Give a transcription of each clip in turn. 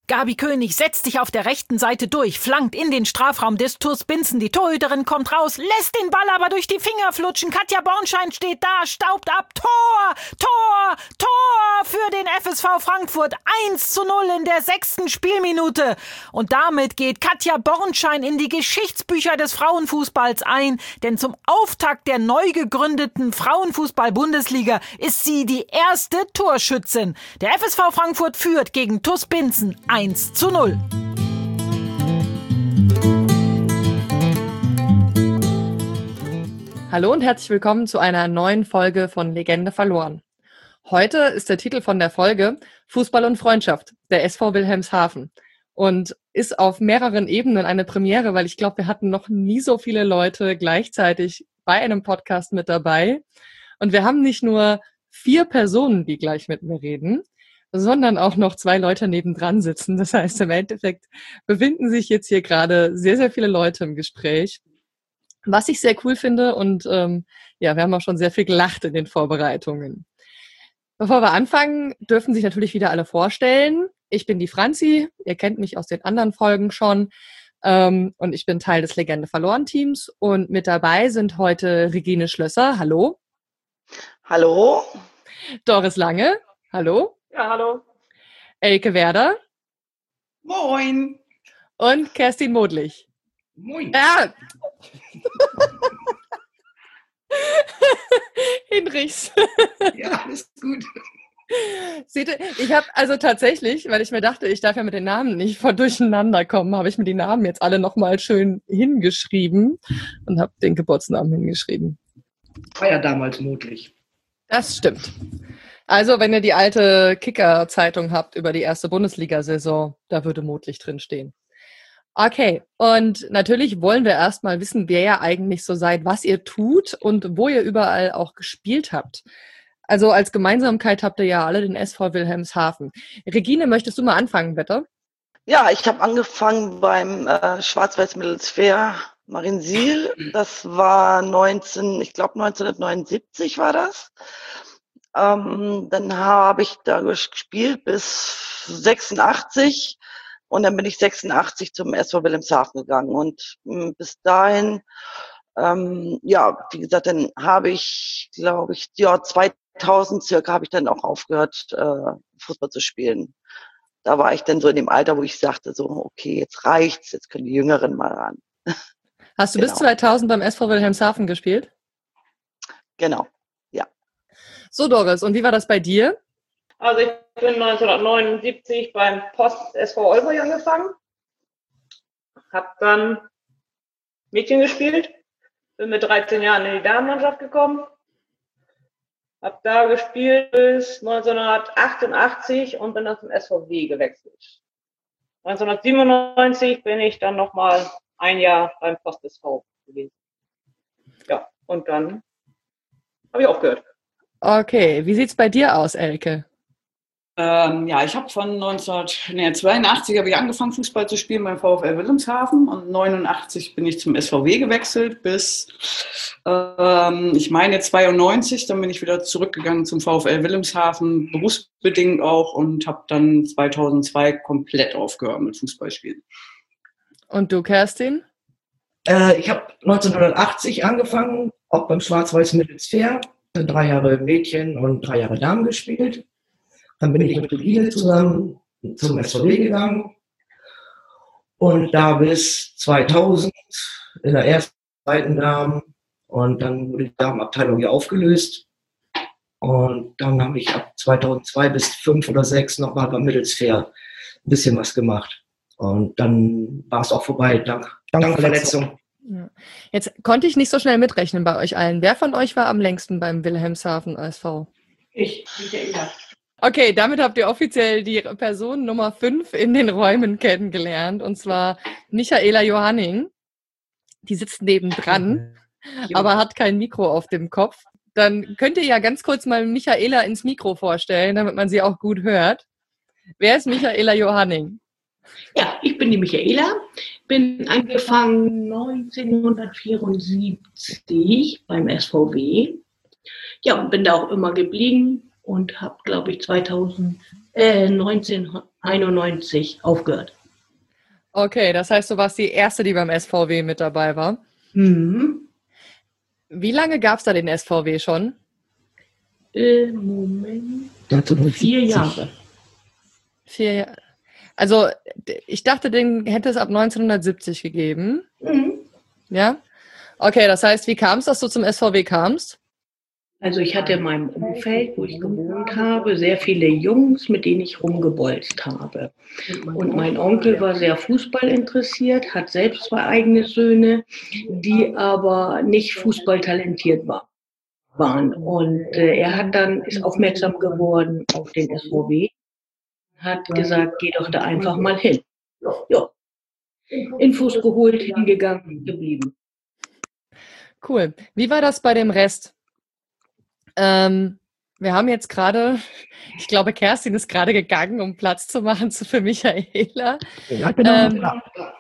Gabi König setzt sich auf der rechten Seite durch, flankt in den Strafraum des TuS Binzen. Die Torhüterin kommt raus, lässt den Ball aber durch die Finger flutschen. Katja Bornschein steht da, staubt ab. Tor, Tor, Tor für den FSV Frankfurt. 1:0 in der 6. Spielminute. Und damit geht Katja Bornschein in die Geschichtsbücher des Frauenfußballs ein. Denn zum Auftakt der neu gegründeten Frauenfußball-Bundesliga ist sie die erste Torschützin. Der FSV Frankfurt führt gegen TuS Binzen 1:0. Hallo und herzlich willkommen zu einer neuen Folge von Legende verloren. Heute ist der Titel von der Folge Fußball und Freundschaft, der SV Wilhelmshaven. Und ist auf mehreren Ebenen eine Premiere, weil ich glaube, wir hatten noch nie so viele Leute gleichzeitig bei einem Podcast mit dabei. Und wir haben nicht nur 4 Personen, die gleich mit mir reden, sondern auch noch 2 Leute nebendran sitzen. Das heißt, im Endeffekt befinden sich jetzt hier gerade sehr, sehr viele Leute im Gespräch, was ich sehr cool finde. Und wir haben auch schon sehr viel gelacht in den Vorbereitungen. Bevor wir anfangen, dürfen sich natürlich wieder alle vorstellen. Ich bin die Franzi, ihr kennt mich aus den anderen Folgen schon. Und ich bin Teil des Legende verloren Teams. Und mit dabei sind heute Regine Schlösser, hallo. Hallo. Doris Lange, hallo. Ja, hallo. Elke Werder. Moin. Und Kerstin Modlich. Moin. Ja. Hinrichs. Ja, alles gut. Seht ihr, ich habe also tatsächlich, weil ich mir dachte, ich darf ja mit den Namen nicht durcheinander kommen, habe ich mir die Namen jetzt alle nochmal schön hingeschrieben und habe den Geburtsnamen hingeschrieben. War ja damals möglich. Das stimmt. Also, wenn ihr die alte Kicker-Zeitung habt über die erste Bundesliga-Saison, da würde Modlich drinstehen. Okay, und natürlich wollen wir erstmal wissen, wer ihr eigentlich so seid, was ihr tut und wo ihr überall auch gespielt habt. Also als Gemeinsamkeit habt ihr ja alle den SV Wilhelmshaven. Regine, möchtest du mal anfangen, bitte? Ja, ich habe angefangen beim Schwarz-Weiß-Mittelsphäre Mariensiel. Das war 1979 war das. Dann habe ich da gespielt bis 86 und dann bin ich 86 zum SV Wilhelmshaven gegangen und bis dahin, wie gesagt, dann habe ich, glaube ich, 2000 circa habe ich dann auch aufgehört, Fußball zu spielen. Da war ich dann so in dem Alter, wo ich sagte so, okay, jetzt reicht's, jetzt können die Jüngeren mal ran. Hast du bis 2000 beim SV Wilhelmshaven gespielt? Genau. So, Doris, und wie war das bei dir? Also ich bin 1979 beim Post SV Olbrich angefangen, habe dann Mädchen gespielt, bin mit 13 Jahren in die Damenmannschaft gekommen, habe da gespielt bis 1988 und bin dann zum SVW gewechselt. 1997 bin ich dann nochmal ein Jahr beim Post SV gewesen. Ja, und dann habe ich aufgehört. Okay, wie sieht's bei dir aus, Elke? Ich habe von 1982 habe ich angefangen, Fußball zu spielen beim VfL Wilhelmshaven und 89 bin ich zum SVW gewechselt bis, 92, dann bin ich wieder zurückgegangen zum VfL Wilhelmshaven, berufsbedingt auch und habe dann 2002 komplett aufgehört mit Fußballspielen. Und du, Kerstin? Ich habe 1980 angefangen, auch beim Schwarz-Weiß-Mittelsphäre. 3 Jahre Mädchen und 3 Jahre Damen gespielt. Dann bin ich mit Regine zusammen zum SVW gegangen und da bis 2000 in der ersten, zweiten Damen und dann wurde die Damenabteilung hier aufgelöst und dann habe ich ab 2002 bis 5 oder 6 nochmal beim Mittelsphäre ein bisschen was gemacht und dann war es auch vorbei, dank Verletzung. Jetzt konnte ich nicht so schnell mitrechnen bei euch allen. Wer von euch war am längsten beim Wilhelmshaven SV? Ich, Michaela. Okay, damit habt ihr offiziell die Person Nummer 5 in den Räumen kennengelernt, und zwar Michaela Johanning. Die sitzt nebendran, aber hat kein Mikro auf dem Kopf. Dann könnt ihr ja ganz kurz mal Michaela ins Mikro vorstellen, damit man sie auch gut hört. Wer ist Michaela Johanning? Ja, ich bin die Michaela, bin angefangen 1974 beim SVW. Ja, und bin da auch immer geblieben und habe, glaube ich, 2011 1991 aufgehört. Okay, das heißt, du warst die Erste, die beim SVW mit dabei war. Mhm. Wie lange gab es da den SVW schon? Moment. 1970. 4 Jahre. 4 Jahre. Also, ich dachte, den hätte es ab 1970 gegeben. Mhm. Ja? Okay, das heißt, wie kam es, dass du zum SVW kamst? Also ich hatte in meinem Umfeld, wo ich gewohnt habe, sehr viele Jungs, mit denen ich rumgebolzt habe. Und mein Onkel war sehr Fußball interessiert, hat selbst 2 eigene Söhne, die aber nicht fußballtalentiert waren. Und ist aufmerksam geworden auf den SVW, hat gesagt, geh doch da einfach mal hin. Ja, Infos geholt, hingegangen, geblieben. Cool. Wie war das bei dem Rest? Wir haben jetzt gerade, ich glaube, Kerstin ist gerade gegangen, um Platz zu machen für Michaela. Ja, genau.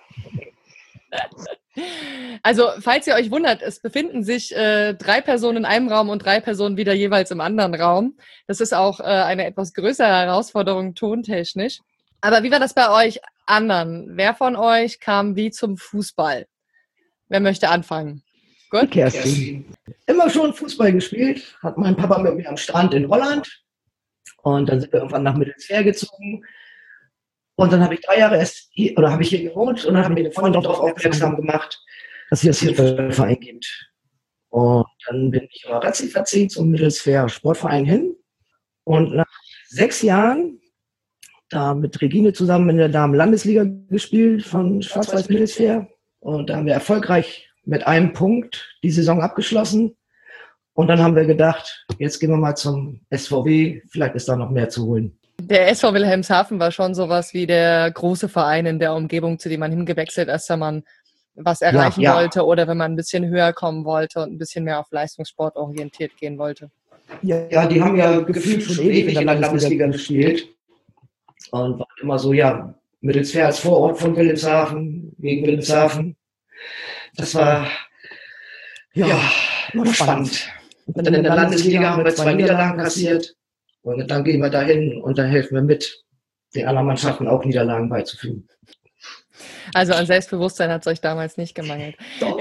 Also, falls ihr euch wundert, es befinden sich 3 Personen in einem Raum und 3 Personen wieder jeweils im anderen Raum. Das ist auch eine etwas größere Herausforderung tontechnisch. Aber wie war das bei euch anderen? Wer von euch kam wie zum Fußball? Wer möchte anfangen? Gut? Kerstin. Immer schon Fußball gespielt, hat mein Papa mit mir am Strand in Holland. Und dann sind wir irgendwann nach Mittelsfer gezogen. Und dann habe ich 3 Jahre habe ich hier gewohnt und dann hat mir eine Freundin darauf aufmerksam gemacht, dass es hier einen Verein gibt. Und dann bin ich über Ratzi zum Mittelsfer Sportverein hin. Und nach 6 Jahren, da mit Regine zusammen in der Damen-Landesliga gespielt von Schwarz-Weiß Mittelsfer. Und da haben wir erfolgreich mit einem Punkt die Saison abgeschlossen. Und dann haben wir gedacht, jetzt gehen wir mal zum SVW, vielleicht ist da noch mehr zu holen. Der SV Wilhelmshaven war schon sowas wie der große Verein in der Umgebung, zu dem man hingewechselt ist, wenn man was erreichen wollte oder wenn man ein bisschen höher kommen wollte und ein bisschen mehr auf Leistungssport orientiert gehen wollte. Ja, die haben ja gefühlt schon ewig in der Landesliga gespielt. Und war immer so, ja, Mittelsfer als Vorort von Wilhelmshaven, gegen Wilhelmshaven. Das war, ja, spannend. Und dann in der Landesliga haben wir 2 Niederlagen kassiert. Und dann gehen wir dahin und dann helfen wir mit, den anderen Mannschaften auch Niederlagen beizufügen. Also an Selbstbewusstsein hat es euch damals nicht gemangelt. Doch.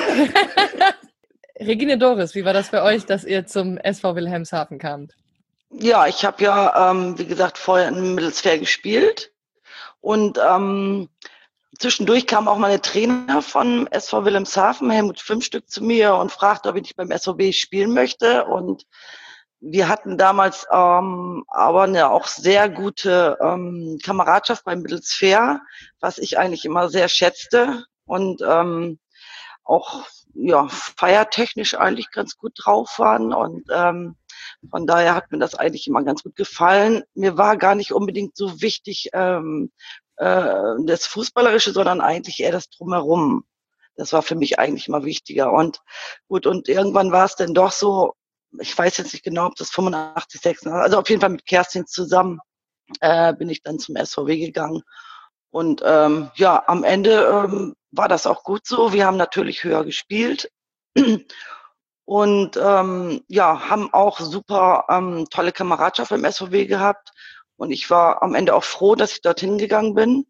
Regine Doris, wie war das bei euch, dass ihr zum SV Wilhelmshaven kamt? Ja, ich habe ja, wie gesagt, vorher in Mittelsfer gespielt. Und zwischendurch kam auch mal der Trainer von SV Wilhelmshaven, Helmut Fünfstück, zu mir und fragte, ob ich nicht beim SVW spielen möchte. Und wir hatten damals aber eine auch sehr gute Kameradschaft beim Mittelsfer, was ich eigentlich immer sehr schätzte und auch ja feiertechnisch eigentlich ganz gut drauf waren. Und von daher hat mir das eigentlich immer ganz gut gefallen. Mir war gar nicht unbedingt so wichtig das Fußballerische, sondern eigentlich eher das Drumherum. Das war für mich eigentlich immer wichtiger. Und gut, und irgendwann war es dann doch so, ich weiß jetzt nicht genau, ob das 85, 86, also auf jeden Fall mit Kerstin zusammen bin ich dann zum SVW gegangen. Und ja, am Ende war das auch gut so. Wir haben natürlich höher gespielt und ja, haben auch super tolle Kameradschaft im SVW gehabt. Und ich war am Ende auch froh, dass ich dorthin gegangen bin.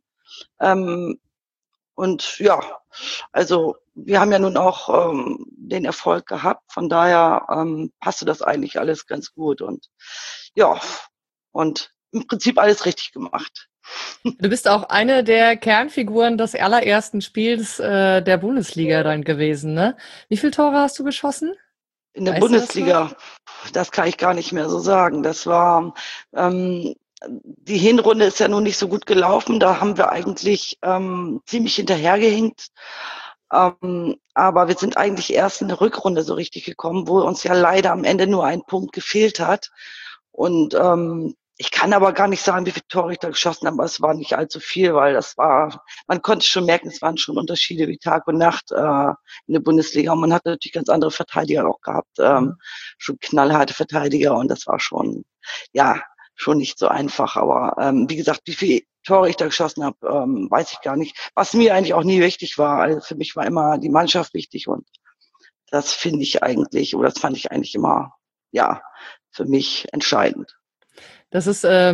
Und ja, also wir haben ja nun auch den Erfolg gehabt. Von daher passte das eigentlich alles ganz gut. Und ja, und im Prinzip alles richtig gemacht. Du bist auch eine der Kernfiguren des allerersten Spiels der Bundesliga dann gewesen, ne? Wie viele Tore hast du geschossen? In der Bundesliga, das kann ich gar nicht mehr so sagen. Das war die Hinrunde ist ja nun nicht so gut gelaufen. Da haben wir eigentlich ziemlich hinterhergehinkt. Aber wir sind eigentlich erst in der Rückrunde so richtig gekommen, wo uns ja leider am Ende nur ein Punkt gefehlt hat. Und ich kann aber gar nicht sagen, wie viele Tore ich da geschossen habe, aber es war nicht allzu viel, weil das war, man konnte schon merken, es waren schon Unterschiede wie Tag und Nacht in der Bundesliga. Und man hat natürlich ganz andere Verteidiger auch gehabt, schon knallharte Verteidiger. Und das war schon, ja, schon nicht so einfach. Aber wie gesagt, wie viele Tore ich da geschossen habe, weiß ich gar nicht. Was mir eigentlich auch nie wichtig war. Also für mich war immer die Mannschaft wichtig und das finde ich eigentlich, oder das fand ich eigentlich immer, ja, für mich entscheidend. Das ist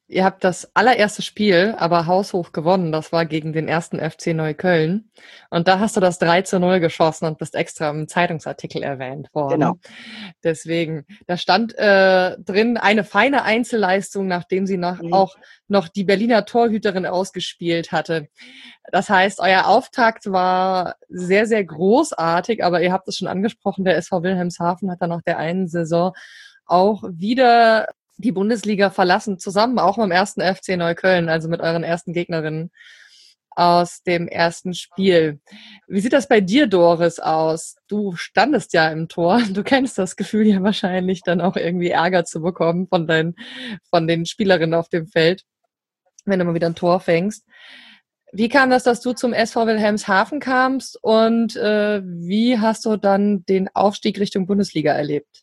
Ihr habt das allererste Spiel aber haushoch gewonnen. Das war gegen den 1. FC Neukölln. Und da hast du das 3:0 geschossen und bist extra im Zeitungsartikel erwähnt worden. Genau. Deswegen, da stand drin eine feine Einzelleistung, nachdem sie auch noch die Berliner Torhüterin ausgespielt hatte. Das heißt, euer Auftakt war sehr, sehr großartig, aber ihr habt es schon angesprochen, der SV Wilhelmshaven hat dann nach der einen Saison auch wieder die Bundesliga verlassen, zusammen auch mit dem 1. FC Neukölln, also mit euren ersten Gegnerinnen aus dem ersten Spiel. Wie sieht das bei dir, Doris, aus? Du standest ja im Tor. Du kennst das Gefühl ja wahrscheinlich, dann auch irgendwie Ärger zu bekommen von den Spielerinnen auf dem Feld, wenn du mal wieder ein Tor fängst. Wie kam das, dass du zum SV Wilhelmshaven kamst und wie hast du dann den Aufstieg Richtung Bundesliga erlebt?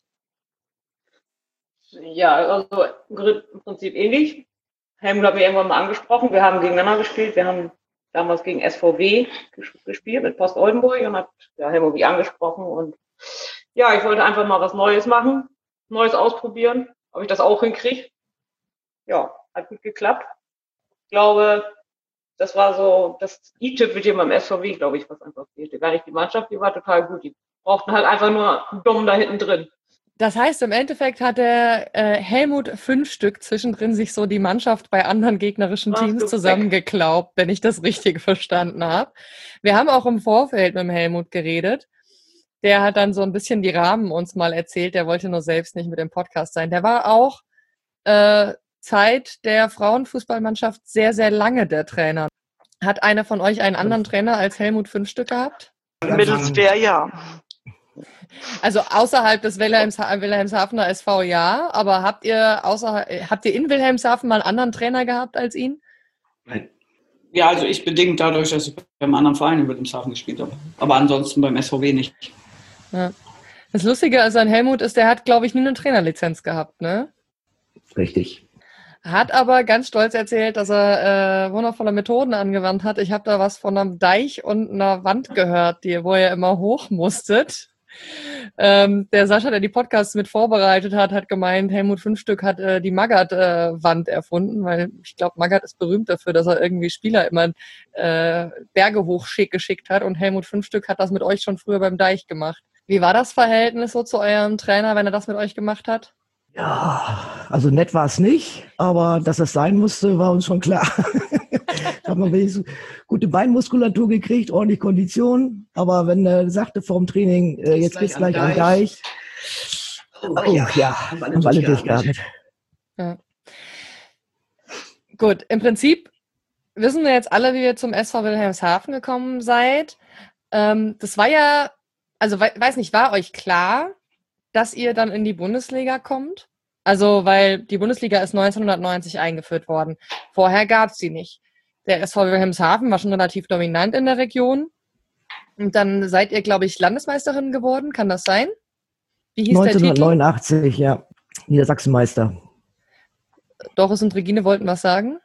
Ja, also im Prinzip ähnlich. Helmut hat mich irgendwann mal angesprochen. Wir haben gegeneinander gespielt. Wir haben damals gegen SVW gespielt mit Post Oldenburg und hat Helmut mich angesprochen. Und ja, ich wollte einfach mal was Neues machen, Neues ausprobieren, ob ich das auch hinkriege. Ja, hat gut geklappt. Ich glaube, das war so das i-Tüpfelchen beim SVW, glaube ich, was einfach fehlte. Gar nicht die Mannschaft, die war total gut. Die brauchten halt einfach nur einen Dumm da hinten drin. Das heißt, im Endeffekt hat der Helmut 5 Stück zwischendrin sich so die Mannschaft bei anderen gegnerischen Teams zusammengeklaubt, wenn ich das richtig verstanden habe. Wir haben auch im Vorfeld mit dem Helmut geredet. Der hat dann so ein bisschen die Rahmen uns mal erzählt. Der wollte nur selbst nicht mit dem Podcast sein. Der war auch Zeit der Frauenfußballmannschaft sehr, sehr lange der Trainer. Hat einer von euch einen anderen Trainer als Helmut 5 Stück gehabt? Mittelswehr, ja. Also außerhalb des Wilhelmshavener SV, ja, aber habt ihr in Wilhelmshaven mal einen anderen Trainer gehabt als ihn? Nein. Ja, also ich bedingt dadurch, dass ich beim anderen Verein in Wilhelmshaven gespielt habe. Aber ansonsten beim SVW nicht. Ja. Das Lustige also an Helmut ist, der hat, glaube ich, nie eine Trainerlizenz gehabt, ne? Richtig. Hat aber ganz stolz erzählt, dass er wundervolle Methoden angewandt hat. Ich habe da was von einem Deich und einer Wand gehört, wo ihr immer hoch musstet. Der Sascha, der die Podcasts mit vorbereitet hat, hat gemeint, Helmut 5 Stück hat die Magath-Wand erfunden, weil ich glaube, Magath ist berühmt dafür, dass er irgendwie Spieler immer Berge hoch geschickt hat und Helmut 5 Stück hat das mit euch schon früher beim Deich gemacht. Wie war das Verhältnis so zu eurem Trainer, wenn er das mit euch gemacht hat? Ja, also nett war es nicht, aber dass es sein musste, war uns schon klar. Da haben wir wenigstens gute Beinmuskulatur gekriegt, ordentlich Kondition. Aber wenn er sagte vor dem Training, jetzt geht's gleich am Deich. Haben wir alle durchgeatmet. Ja. Gut, im Prinzip wissen wir jetzt alle, wie ihr zum SV Wilhelmshaven gekommen seid. Das war ja, also weiß nicht, war euch klar, dass ihr dann in die Bundesliga kommt? Also, weil die Bundesliga ist 1990 eingeführt worden. Vorher gab es sie nicht. Der SV Wilhelmshaven war schon relativ dominant in der Region. Und dann seid ihr, glaube ich, Landesmeisterin geworden. Kann das sein? Wie hieß 1989, der Titel? Ja. Niedersachsenmeister. Doris und Regine wollten was sagen?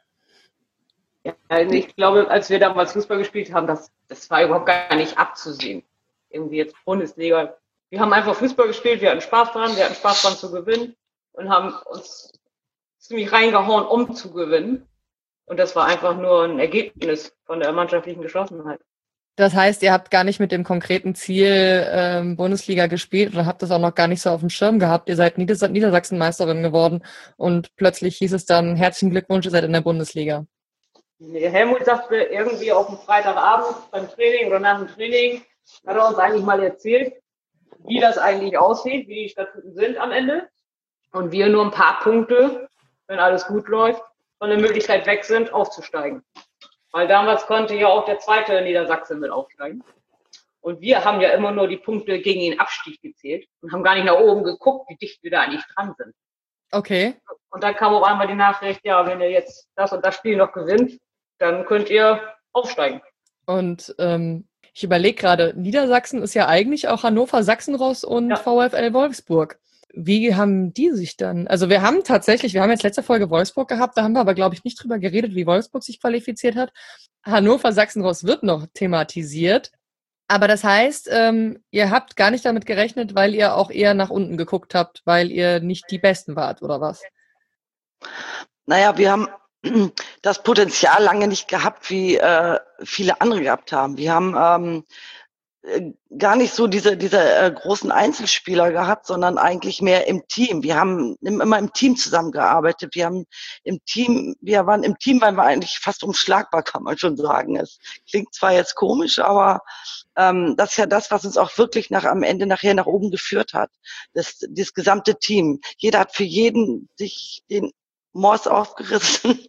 Ja, also ich glaube, als wir damals Fußball gespielt haben, das war überhaupt gar nicht abzusehen. Irgendwie jetzt Bundesliga. Wir haben einfach Fußball gespielt, wir hatten Spaß dran zu gewinnen und haben uns ziemlich reingehauen, um zu gewinnen. Und das war einfach nur ein Ergebnis von der mannschaftlichen Geschlossenheit. Das heißt, ihr habt gar nicht mit dem konkreten Ziel Bundesliga gespielt oder habt das auch noch gar nicht so auf dem Schirm gehabt. Ihr seid Niedersachsenmeisterin geworden und plötzlich hieß es dann, herzlichen Glückwunsch, ihr seid in der Bundesliga. Nee, Helmut sagte irgendwie auf dem Freitagabend beim Training oder nach dem Training, hat er uns eigentlich mal erzählt, wie das eigentlich aussieht, wie die Statuten sind am Ende. Und wir nur ein paar Punkte, wenn alles gut läuft, von der Möglichkeit weg sind, aufzusteigen. Weil damals konnte ja auch der zweite Niedersachse mit aufsteigen. Und wir haben ja immer nur die Punkte gegen den Abstieg gezählt und haben gar nicht nach oben geguckt, wie dicht wir da eigentlich dran sind. Okay. Und dann kam auch einmal die Nachricht, ja, wenn ihr jetzt das und das Spiel noch gewinnt, dann könnt ihr aufsteigen. Und ich überlege gerade, Niedersachsen ist ja eigentlich auch Hannover, Sachsenross und VfL Wolfsburg. Wie haben die sich dann, also wir haben jetzt letzte Folge Wolfsburg gehabt, da haben wir aber, glaube ich, nicht drüber geredet, wie Wolfsburg sich qualifiziert hat. Hannover, Sachsenross wird noch thematisiert. Aber das heißt, ihr habt gar nicht damit gerechnet, weil ihr auch eher nach unten geguckt habt, weil ihr nicht die Besten wart, oder was? Naja, wir haben das Potenzial lange nicht gehabt, wie viele andere gehabt haben. Wir haben gar nicht so diese großen Einzelspieler gehabt, sondern eigentlich mehr im Team. Wir haben immer im Team zusammengearbeitet. Wir waren im Team, waren wir eigentlich fast unschlagbar, kann man schon sagen. Es klingt zwar jetzt komisch, aber das ist ja das, was uns auch wirklich am Ende nachher nach oben geführt hat. Das gesamte Team. Jeder hat für jeden sich den Mors aufgerissen.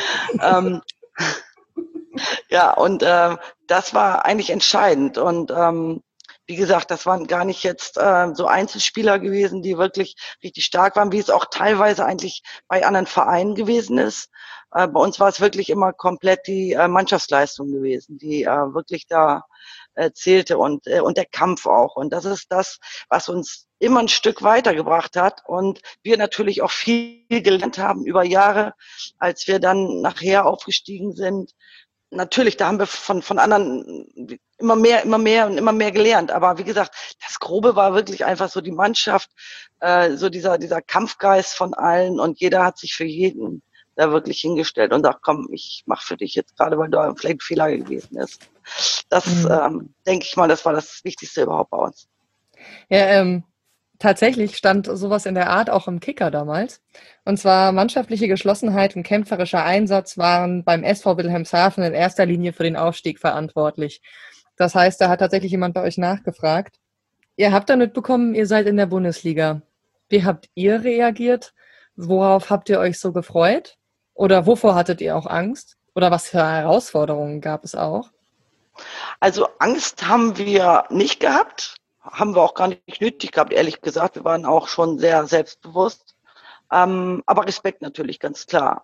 Ja, und das war eigentlich entscheidend. Und wie gesagt, das waren gar nicht jetzt so Einzelspieler gewesen, die wirklich richtig stark waren, wie es auch teilweise eigentlich bei anderen Vereinen gewesen ist. Bei uns war es wirklich immer komplett die Mannschaftsleistung gewesen, die wirklich da zählte und der Kampf auch. Und das ist das, was uns immer ein Stück weitergebracht hat und wir natürlich auch viel gelernt haben über Jahre, als wir dann nachher aufgestiegen sind. Natürlich, da haben wir von anderen immer mehr gelernt. Aber wie gesagt, das Grobe war wirklich einfach so die Mannschaft, so dieser Kampfgeist von allen und jeder hat sich für jeden da wirklich hingestellt und sagt, komm, ich mach für dich jetzt gerade, weil da vielleicht ein Fehler gewesen ist. Das denke ich mal, das war das Wichtigste überhaupt bei uns. Ja, tatsächlich stand sowas in der Art auch im Kicker damals. Und zwar mannschaftliche Geschlossenheit und kämpferischer Einsatz waren beim SV Wilhelmshaven in erster Linie für den Aufstieg verantwortlich. Das heißt, da hat tatsächlich jemand bei euch nachgefragt. Ihr habt dann mitbekommen, ihr seid in der Bundesliga. Wie habt ihr reagiert? Worauf habt ihr euch so gefreut? Oder wovor hattet ihr auch Angst? Oder was für Herausforderungen gab es auch? Also Angst haben wir nicht gehabt. Haben wir auch gar nicht nötig gehabt, ehrlich gesagt. Wir waren auch schon sehr selbstbewusst. Aber Respekt natürlich, ganz klar.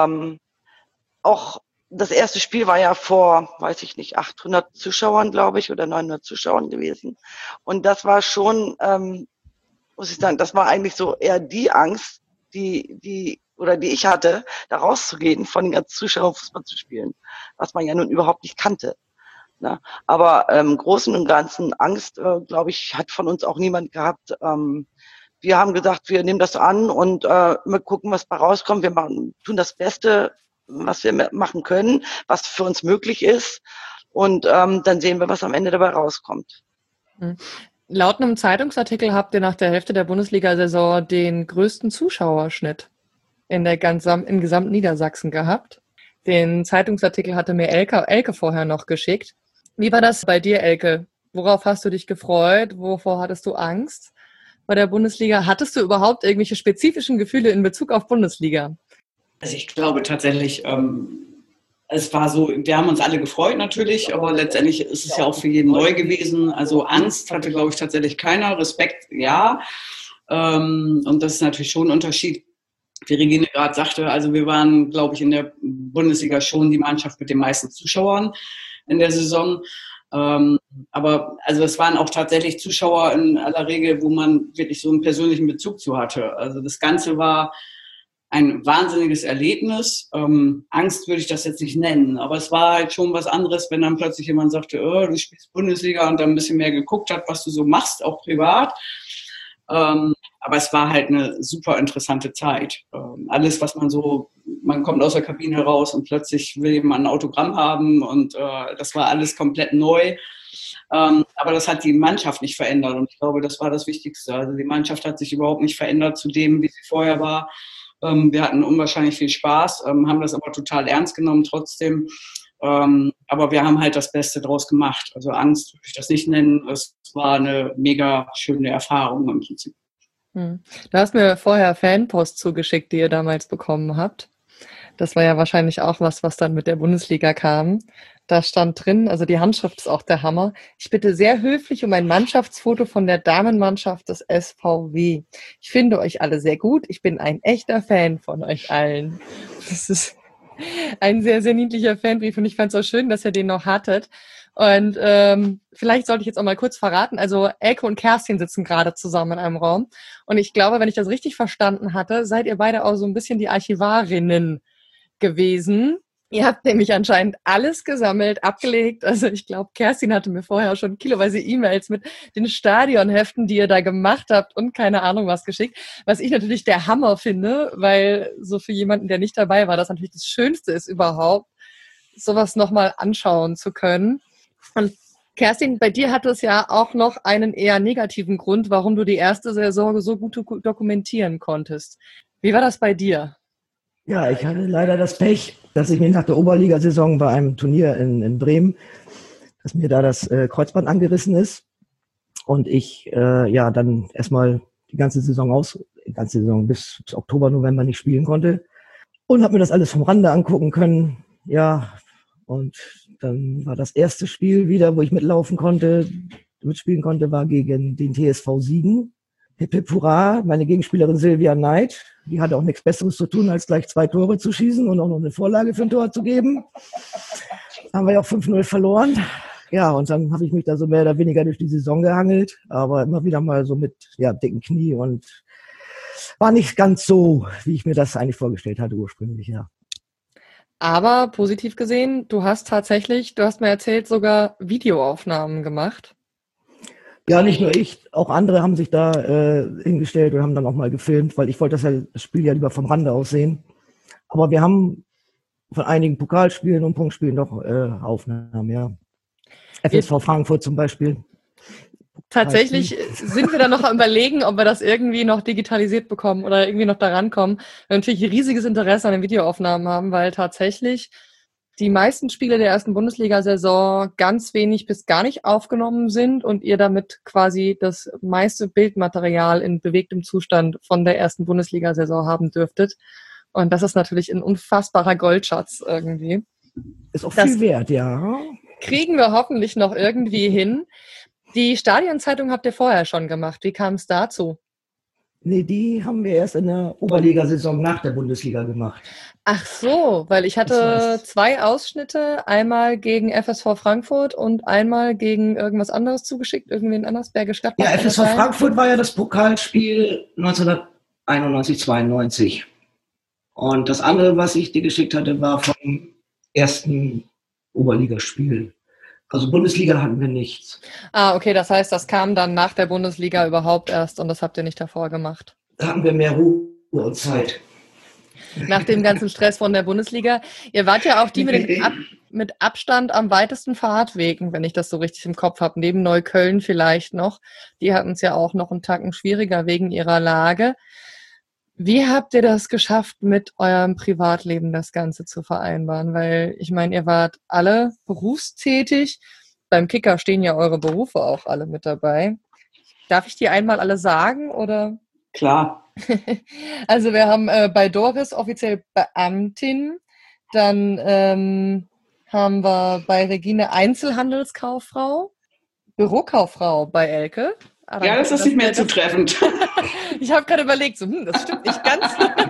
Auch das erste Spiel war ja vor, weiß ich nicht, 800 Zuschauern, glaube ich, oder 900 Zuschauern gewesen. Und das war schon, muss ich sagen, das war eigentlich so eher die Angst, die ich hatte, da rauszugehen, von den ganzen Zuschauern Fußball zu spielen, was man ja nun überhaupt nicht kannte. Ne? Aber im Großen und Ganzen Angst, glaube ich, hat von uns auch niemand gehabt. Wir haben gesagt, wir nehmen das an und wir gucken, was bei rauskommt. Wir tun das Beste, was wir machen können, was für uns möglich ist. Und dann sehen wir, was am Ende dabei rauskommt. Laut einem Zeitungsartikel habt ihr nach der Hälfte der Bundesliga-Saison den größten Zuschauerschnitt in gesamt Niedersachsen gehabt. Den Zeitungsartikel hatte mir Elke vorher noch geschickt. Wie war das bei dir, Elke? Worauf hast du dich gefreut? Wovor hattest du Angst bei der Bundesliga? Hattest du überhaupt irgendwelche spezifischen Gefühle in Bezug auf Bundesliga? Also ich glaube tatsächlich, es war so, wir haben uns alle gefreut natürlich, aber letztendlich ist es ja auch für jeden neu gewesen. Also Angst hatte, glaube ich, tatsächlich keiner. Respekt, ja. Und das ist natürlich schon ein Unterschied. Wie Regine gerade sagte, also wir waren, glaube ich, in der Bundesliga schon die Mannschaft mit den meisten Zuschauern in der Saison. Aber also es waren auch tatsächlich Zuschauer in aller Regel, wo man wirklich so einen persönlichen Bezug zu hatte. Also das Ganze war ein wahnsinniges Erlebnis. Angst würde ich das jetzt nicht nennen, aber es war halt schon was anderes, wenn dann plötzlich jemand sagte, du spielst Bundesliga und dann ein bisschen mehr geguckt hat, was du so machst, auch privat. Aber es war halt eine super interessante Zeit. Alles, was man kommt aus der Kabine raus und plötzlich will jemand ein Autogramm haben und das war alles komplett neu. Aber das hat die Mannschaft nicht verändert und ich glaube, das war das Wichtigste. Also die Mannschaft hat sich überhaupt nicht verändert zu dem, wie sie vorher war. Wir hatten unwahrscheinlich viel Spaß, haben das aber total ernst genommen trotzdem. Aber wir haben halt das Beste draus gemacht. Also Angst würde ich das nicht nennen. Es war eine mega schöne Erfahrung im Prinzip. Du hast mir vorher Fanpost zugeschickt, die ihr damals bekommen habt. Das war ja wahrscheinlich auch was dann mit der Bundesliga kam. Da stand drin, also die Handschrift ist auch der Hammer. Ich bitte sehr höflich um ein Mannschaftsfoto von der Damenmannschaft des SVW. Ich finde euch alle sehr gut. Ich bin ein echter Fan von euch allen. Das ist ein sehr, sehr niedlicher Fanbrief und ich fand es so schön, dass ihr den noch hattet. Und vielleicht sollte ich jetzt auch mal kurz verraten, also Elke und Kerstin sitzen gerade zusammen in einem Raum und ich glaube, wenn ich das richtig verstanden hatte, seid ihr beide auch so ein bisschen die Archivarinnen gewesen Ihr habt nämlich anscheinend alles gesammelt, abgelegt. Also ich glaube, Kerstin hatte mir vorher schon kiloweise E-Mails mit den Stadionheften, die ihr da gemacht habt und keine Ahnung was geschickt. Was ich natürlich der Hammer finde, weil so für jemanden, der nicht dabei war, das natürlich das Schönste ist überhaupt, sowas nochmal anschauen zu können. Und Kerstin, bei dir hat es ja auch noch einen eher negativen Grund, warum du die erste Saison so gut dokumentieren konntest. Wie war das bei dir? Ja, ich hatte leider das Pech, dass ich mir nach der Oberligasaison bei einem Turnier in Bremen, dass mir da das Kreuzband angerissen ist und ich dann erstmal die ganze Saison bis Oktober, November nicht spielen konnte und habe mir das alles vom Rande angucken können. Ja, und dann war das erste Spiel wieder, wo ich mitspielen konnte, war gegen den TSV Siegen. Hip hip hurra, meine Gegenspielerin Silvia Neid, die hatte auch nichts Besseres zu tun, als gleich 2 Tore zu schießen und auch noch eine Vorlage für ein Tor zu geben. Haben wir ja auch 5-0 verloren. Ja, und dann habe ich mich da so mehr oder weniger durch die Saison gehangelt, aber immer wieder mal so mit dicken Knie und war nicht ganz so, wie ich mir das eigentlich vorgestellt hatte ursprünglich, ja. Aber positiv gesehen, du hast mir erzählt, sogar Videoaufnahmen gemacht. Ja, nicht nur ich, auch andere haben sich da hingestellt und haben dann auch mal gefilmt, weil ich wollte das Spiel ja lieber vom Rande aus sehen. Aber wir haben von einigen Pokalspielen und Punktspielen doch Aufnahmen, ja. FSV Frankfurt zum Beispiel. Tatsächlich sind wir da noch am Überlegen, ob wir das irgendwie noch digitalisiert bekommen oder irgendwie noch daran kommen. Wir natürlich riesiges Interesse an den Videoaufnahmen haben, weil tatsächlich die meisten Spiele der ersten Bundesliga-Saison ganz wenig bis gar nicht aufgenommen sind und ihr damit quasi das meiste Bildmaterial in bewegtem Zustand von der ersten Bundesliga-Saison haben dürftet. Und das ist natürlich ein unfassbarer Goldschatz irgendwie. Ist auch viel wert, ja. Kriegen wir hoffentlich noch irgendwie hin. Die Stadionzeitung habt ihr vorher schon gemacht. Wie kam es dazu? Nee, die haben wir erst in der Oberligasaison nach der Bundesliga gemacht. Ach so, weil ich hatte 2 Ausschnitte, einmal gegen FSV Frankfurt und einmal gegen irgendwas anderes zugeschickt, irgendwen anders, Bergisch Gladbach. Ja, FSV Frankfurt war ja das Pokalspiel 1991, 92. Und das andere, was ich dir geschickt hatte, war vom ersten Oberligaspiel. Also Bundesliga hatten wir nichts. Ah, okay, das heißt, das kam dann nach der Bundesliga überhaupt erst und das habt ihr nicht davor gemacht. Da hatten wir mehr Ruhe und Zeit. Nach dem ganzen Stress von der Bundesliga. Ihr wart ja auch die mit Abstand am weitesten Fahrtwegen, wenn ich das so richtig im Kopf habe, neben Neukölln vielleicht noch. Die hatten es ja auch noch einen Tacken schwieriger wegen ihrer Lage. Wie habt ihr das geschafft, mit eurem Privatleben das Ganze zu vereinbaren? Weil, ich meine, ihr wart alle berufstätig. Beim Kicker stehen ja eure Berufe auch alle mit dabei. Darf ich die einmal alle sagen, oder? Klar. Also wir haben bei Doris offiziell Beamtin. Dann haben wir bei Regine Einzelhandelskauffrau, Bürokauffrau bei Elke. Ja, das ist nicht mehr zutreffend. Ich habe gerade überlegt, das stimmt nicht ganz.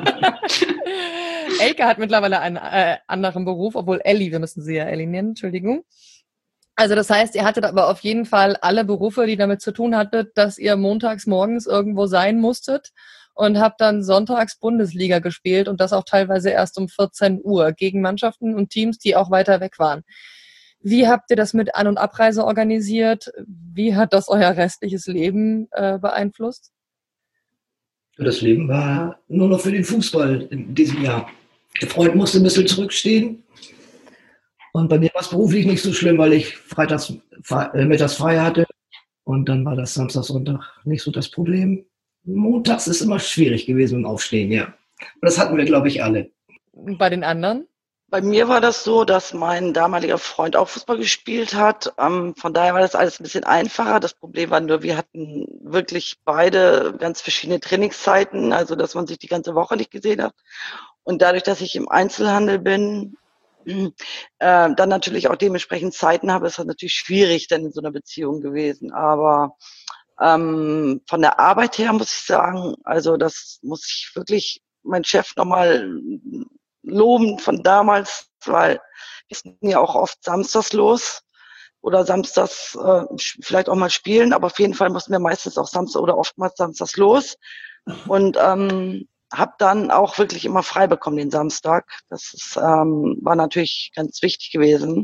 Elke hat mittlerweile einen anderen Beruf, obwohl Elli, wir müssen sie ja Elli nennen, Entschuldigung. Also das heißt, ihr hattet aber auf jeden Fall alle Berufe, die damit zu tun hattet, dass ihr montags morgens irgendwo sein musstet und habt dann sonntags Bundesliga gespielt und das auch teilweise erst um 14 Uhr gegen Mannschaften und Teams, die auch weiter weg waren. Wie habt ihr das mit An- und Abreise organisiert? Wie hat das euer restliches Leben beeinflusst? Das Leben war nur noch für den Fußball in diesem Jahr. Der Freund musste ein bisschen zurückstehen. Und bei mir war es beruflich nicht so schlimm, weil ich mittags frei hatte. Und dann war das Samstag, Sonntag nicht so das Problem. Montags ist immer schwierig gewesen im Aufstehen, ja. Und das hatten wir, glaube ich, alle. Bei den anderen? Bei mir war das so, dass mein damaliger Freund auch Fußball gespielt hat. Von daher war das alles ein bisschen einfacher. Das Problem war nur, wir hatten wirklich beide ganz verschiedene Trainingszeiten, also dass man sich die ganze Woche nicht gesehen hat. Und dadurch, dass ich im Einzelhandel bin, dann natürlich auch dementsprechend Zeiten habe, ist das natürlich schwierig dann in so einer Beziehung gewesen. Aber von der Arbeit her muss ich sagen, also das muss ich wirklich mein Chef nochmal loben von damals, weil wir sind ja auch oft samstags los oder samstags vielleicht auch mal spielen, aber auf jeden Fall mussten wir meistens auch samstags oder oftmals samstags los. Und habe dann auch wirklich immer frei bekommen den Samstag. Das ist, war natürlich ganz wichtig gewesen.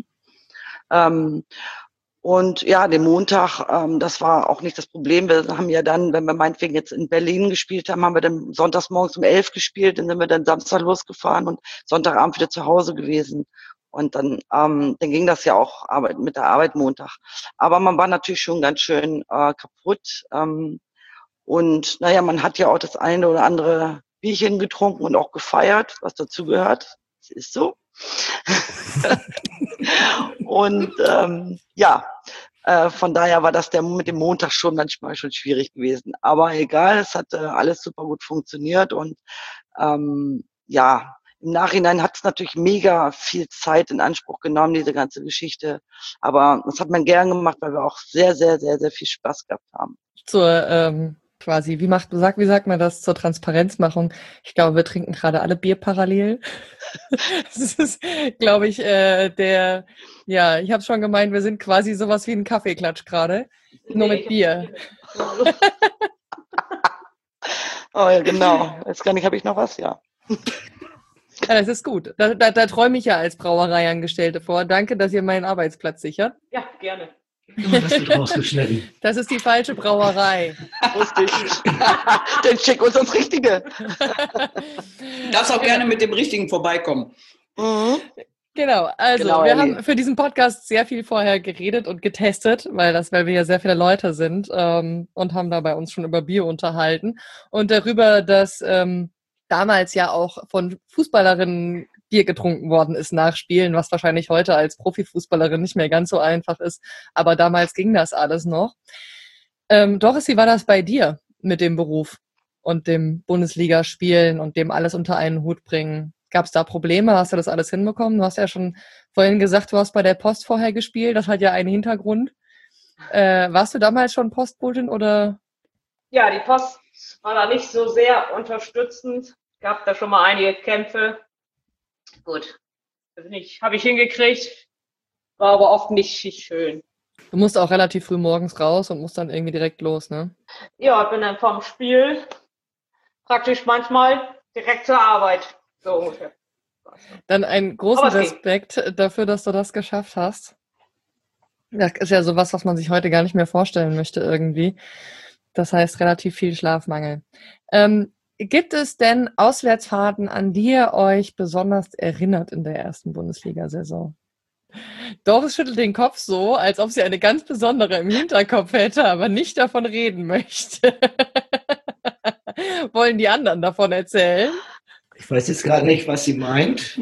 Und ja, den Montag, das war auch nicht das Problem. Wir haben ja dann, wenn wir meinetwegen jetzt in Berlin gespielt haben, haben wir dann sonntags morgens um 11 gespielt, dann sind wir dann Samstag losgefahren und Sonntagabend wieder zu Hause gewesen. Und dann ging das ja auch mit der Arbeit Montag. Aber man war natürlich schon ganz schön kaputt. Und naja, man hat ja auch das eine oder andere Bierchen getrunken und auch gefeiert, was dazu gehört. Das ist so. Und von daher war das mit dem Montag schon manchmal schon schwierig gewesen. Aber egal, es hat alles super gut funktioniert. Und im Nachhinein hat es natürlich mega viel Zeit in Anspruch genommen, diese ganze Geschichte. Aber das hat man gern gemacht, weil wir auch sehr, sehr, sehr, sehr viel Spaß gehabt haben. Quasi, wie sagt man das zur Transparenzmachung? Ich glaube, wir trinken gerade alle Bier parallel. Das ist, glaube ich, ich habe schon gemeint, wir sind quasi sowas wie ein Kaffeeklatsch gerade, nur mit Bier. Oh ja, genau. Jetzt gar nicht, habe ich noch was? Ja. Ja, das ist gut. Da träume ich ja als Brauereiangestellte vor. Danke, dass ihr meinen Arbeitsplatz sichert. Ja, gerne. Das wird rausgeschnitten. Das ist die falsche Brauerei. Lustig. Dann schick uns das Richtige. Du darfst auch gerne mit dem Richtigen vorbeikommen. Mhm. Genau, also Genau, wir Elli. haben für diesen Podcast sehr viel vorher geredet und getestet, weil wir ja sehr viele Leute sind und haben da bei uns schon über Bier unterhalten und darüber, dass damals ja auch von Fußballerinnen Bier getrunken worden ist nach Spielen, was wahrscheinlich heute als Profifußballerin nicht mehr ganz so einfach ist, aber damals ging das alles noch. Doris, wie war das bei dir mit dem Beruf und dem Bundesligaspielen und dem alles unter einen Hut bringen? Gab es da Probleme? Hast du das alles hinbekommen? Du hast ja schon vorhin gesagt, du hast bei der Post vorher gespielt. Das hat ja einen Hintergrund. Warst du damals schon Postbotin oder? Ja, die Post war da nicht so sehr unterstützend. Gab da schon mal einige Kämpfe. Gut, habe ich hingekriegt, war aber oft nicht schön. Du musst auch relativ früh morgens raus und musst dann irgendwie direkt los, ne? Ja, bin dann vom Spiel praktisch manchmal direkt zur Arbeit. So ungefähr. Dann einen großen Aber es geht. Respekt dafür, dass du das geschafft hast. Das ist ja sowas, was man sich heute gar nicht mehr vorstellen möchte irgendwie. Das heißt relativ viel Schlafmangel. Gibt es denn Auswärtsfahrten, an die ihr euch besonders erinnert in der ersten Bundesliga-Saison? Doris schüttelt den Kopf so, als ob sie eine ganz besondere im Hinterkopf hätte, aber nicht davon reden möchte. Wollen die anderen davon erzählen? Ich weiß jetzt gerade nicht, was sie meint.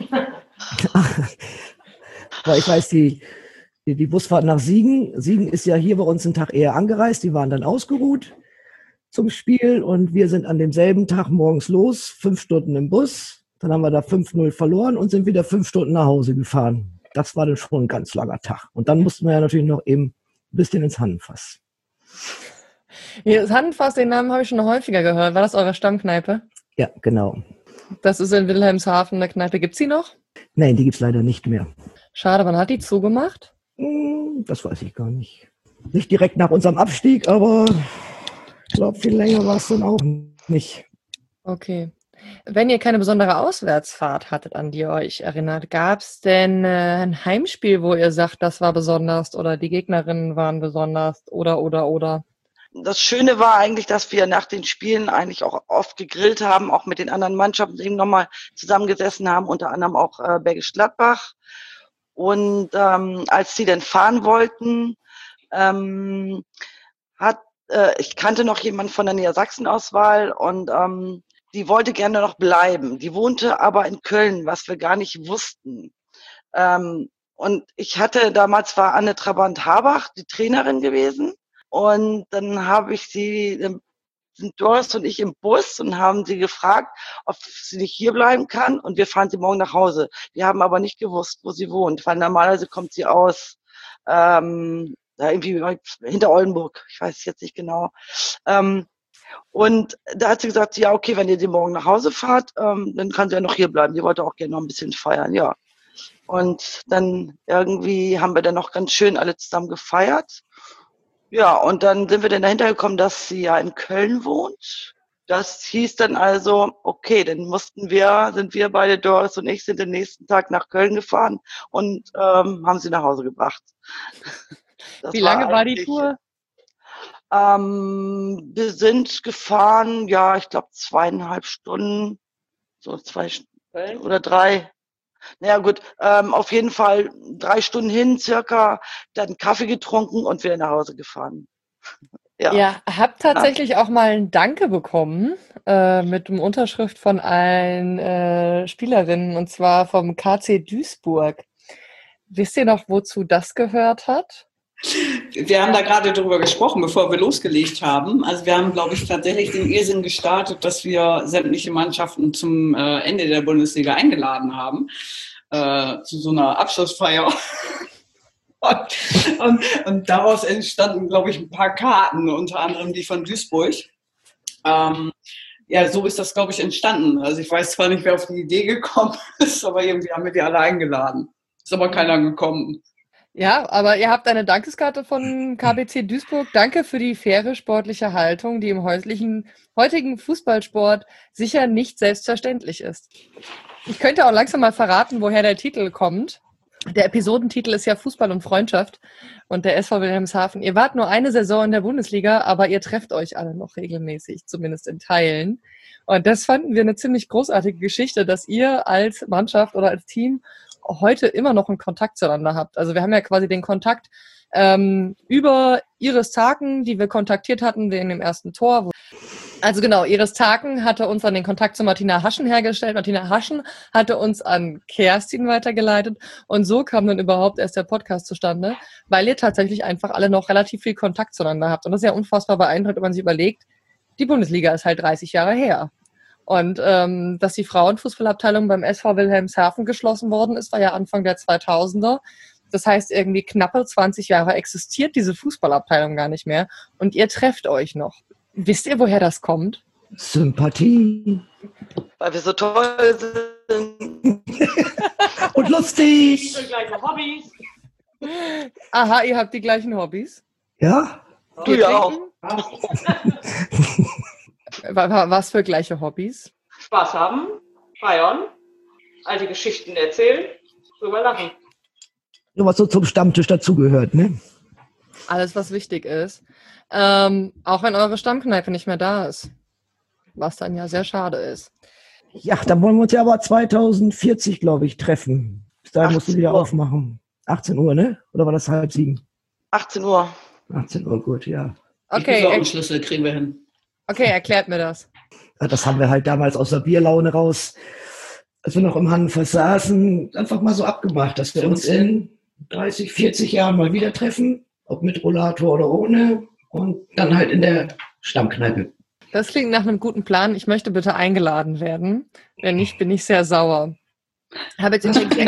Aber ich weiß, die Busfahrt nach Siegen. Siegen ist ja hier bei uns einen Tag eher angereist. Die waren dann ausgeruht zum Spiel und wir sind an demselben Tag morgens los, 5 Stunden im Bus. Dann haben wir da 5-0 verloren und sind wieder 5 Stunden nach Hause gefahren. Das war dann schon ein ganz langer Tag. Und dann mussten wir ja natürlich noch eben ein bisschen ins Hannenfass. Das Hannenfass, den Namen habe ich schon häufiger gehört. War das eure Stammkneipe? Ja, genau. Das ist in Wilhelmshaven eine Kneipe. Gibt's die noch? Nein, die gibt's leider nicht mehr. Schade, wann hat die zugemacht? Das weiß ich gar nicht. Nicht direkt nach unserem Abstieg, aber ich glaube, viel länger war es dann auch nicht. Okay. Wenn ihr keine besondere Auswärtsfahrt hattet, an die ihr euch erinnert, gab es denn ein Heimspiel, wo ihr sagt, das war besonders oder die Gegnerinnen waren besonders oder? Das Schöne war eigentlich, dass wir nach den Spielen eigentlich auch oft gegrillt haben, auch mit den anderen Mannschaften eben nochmal zusammengesessen haben, unter anderem auch Bergisch Gladbach. Und als sie dann fahren wollten, ich kannte noch jemanden von der Niedersachsen-Auswahl und die wollte gerne noch bleiben. Die wohnte aber in Köln, was wir gar nicht wussten. Und ich hatte damals war Anne Trabant-Habach die Trainerin gewesen. Und dann sind Doris und ich im Bus und haben sie gefragt, ob sie nicht hier bleiben kann. Und wir fahren sie morgen nach Hause. Wir haben aber nicht gewusst, wo sie wohnt, weil normalerweise kommt sie aus da irgendwie hinter Oldenburg. Ich weiß es jetzt nicht genau. Und da hat sie gesagt, ja, okay, wenn ihr sie morgen nach Hause fahrt, dann kann sie ja noch hier bleiben. Sie wollte auch gerne noch ein bisschen feiern, ja. Und dann irgendwie haben wir dann noch ganz schön alle zusammen gefeiert. Ja, und dann sind wir dann dahinter gekommen, dass sie ja in Köln wohnt. das hieß dann also, okay, dann sind wir beide, Doris und ich, sind den nächsten Tag nach Köln gefahren und haben sie nach Hause gebracht. Wie lange war die Tour? Wir sind gefahren, ja, ich glaube 2,5 Stunden, so 2 oder 3. Naja gut, auf jeden Fall 3 Stunden hin circa, dann Kaffee getrunken und wieder nach Hause gefahren. Ja, hab tatsächlich auch mal ein Danke bekommen mit einer Unterschrift von allen Spielerinnen, und zwar vom KC Duisburg. Wisst ihr noch, wozu das gehört hat? Wir haben da gerade drüber gesprochen, bevor wir losgelegt haben. Also wir haben, glaube ich, tatsächlich den Irrsinn gestartet, dass wir sämtliche Mannschaften zum Ende der Bundesliga eingeladen haben, zu so einer Abschlussfeier. Und daraus entstanden, glaube ich, ein paar Karten, unter anderem die von Duisburg. Ja, so ist das, glaube ich, entstanden. Also ich weiß zwar nicht, wer auf die Idee gekommen ist, aber irgendwie haben wir die alle eingeladen. Ist aber keiner gekommen. Ja, aber ihr habt eine Dankeskarte von KBC Duisburg. Danke für die faire sportliche Haltung, die im heutigen Fußballsport sicher nicht selbstverständlich ist. Ich könnte auch langsam mal verraten, woher der Titel kommt. Der Episodentitel ist ja Fußball und Freundschaft und der SV Wilhelmshaven. Ihr wart nur eine Saison in der Bundesliga, aber ihr trefft euch alle noch regelmäßig, zumindest in Teilen. Und das fanden wir eine ziemlich großartige Geschichte, dass ihr als Mannschaft oder als Team heute immer noch einen Kontakt zueinander habt. Also wir haben ja quasi den Kontakt über Iris Taken, die wir kontaktiert hatten wegen dem ersten Tor. Also genau, Iris Taken hatte uns dann den Kontakt zu Martina Haschen hergestellt. Martina Haschen hatte uns an Kerstin weitergeleitet. Und so kam dann überhaupt erst der Podcast zustande, weil ihr tatsächlich einfach alle noch relativ viel Kontakt zueinander habt. Und das ist ja unfassbar beeindruckend, wenn man sich überlegt, die Bundesliga ist halt 30 Jahre her. Und dass die Frauenfußballabteilung beim SV Wilhelmshaven geschlossen worden ist, war ja Anfang der 2000er. Das heißt, irgendwie knappe 20 Jahre existiert diese Fußballabteilung gar nicht mehr. Und ihr trefft euch noch. Wisst ihr, woher das kommt? Sympathie. Weil wir so toll sind. Und lustig. Die gleichen Hobbys. Aha, ihr habt die gleichen Hobbys. Ja? Du ja auch. Was für gleiche Hobbys? Spaß haben, feiern, alte Geschichten erzählen, drüber lachen. Nur was so zum Stammtisch dazugehört, ne? Alles, was wichtig ist. Auch wenn eure Stammkneipe nicht mehr da ist. Was dann ja sehr schade ist. Ja, dann wollen wir uns ja aber 2040, glaube ich, treffen. Bis dahin musst du wieder aufmachen. 18 Uhr, ne? Oder war das 6:30? 18 Uhr. 18 Uhr, gut, ja. Okay, Schlüssel kriegen wir hin. Okay, erklärt mir das. Ja, das haben wir halt damals aus der Bierlaune raus, als wir noch im Hanfers saßen, einfach mal so abgemacht, dass wir uns in 30, 40 Jahren mal wieder treffen, ob mit Rollator oder ohne, und dann halt in der Stammkneipe. Das klingt nach einem guten Plan. Ich möchte bitte eingeladen werden. Wenn nicht, bin ich sehr sauer. Ich habe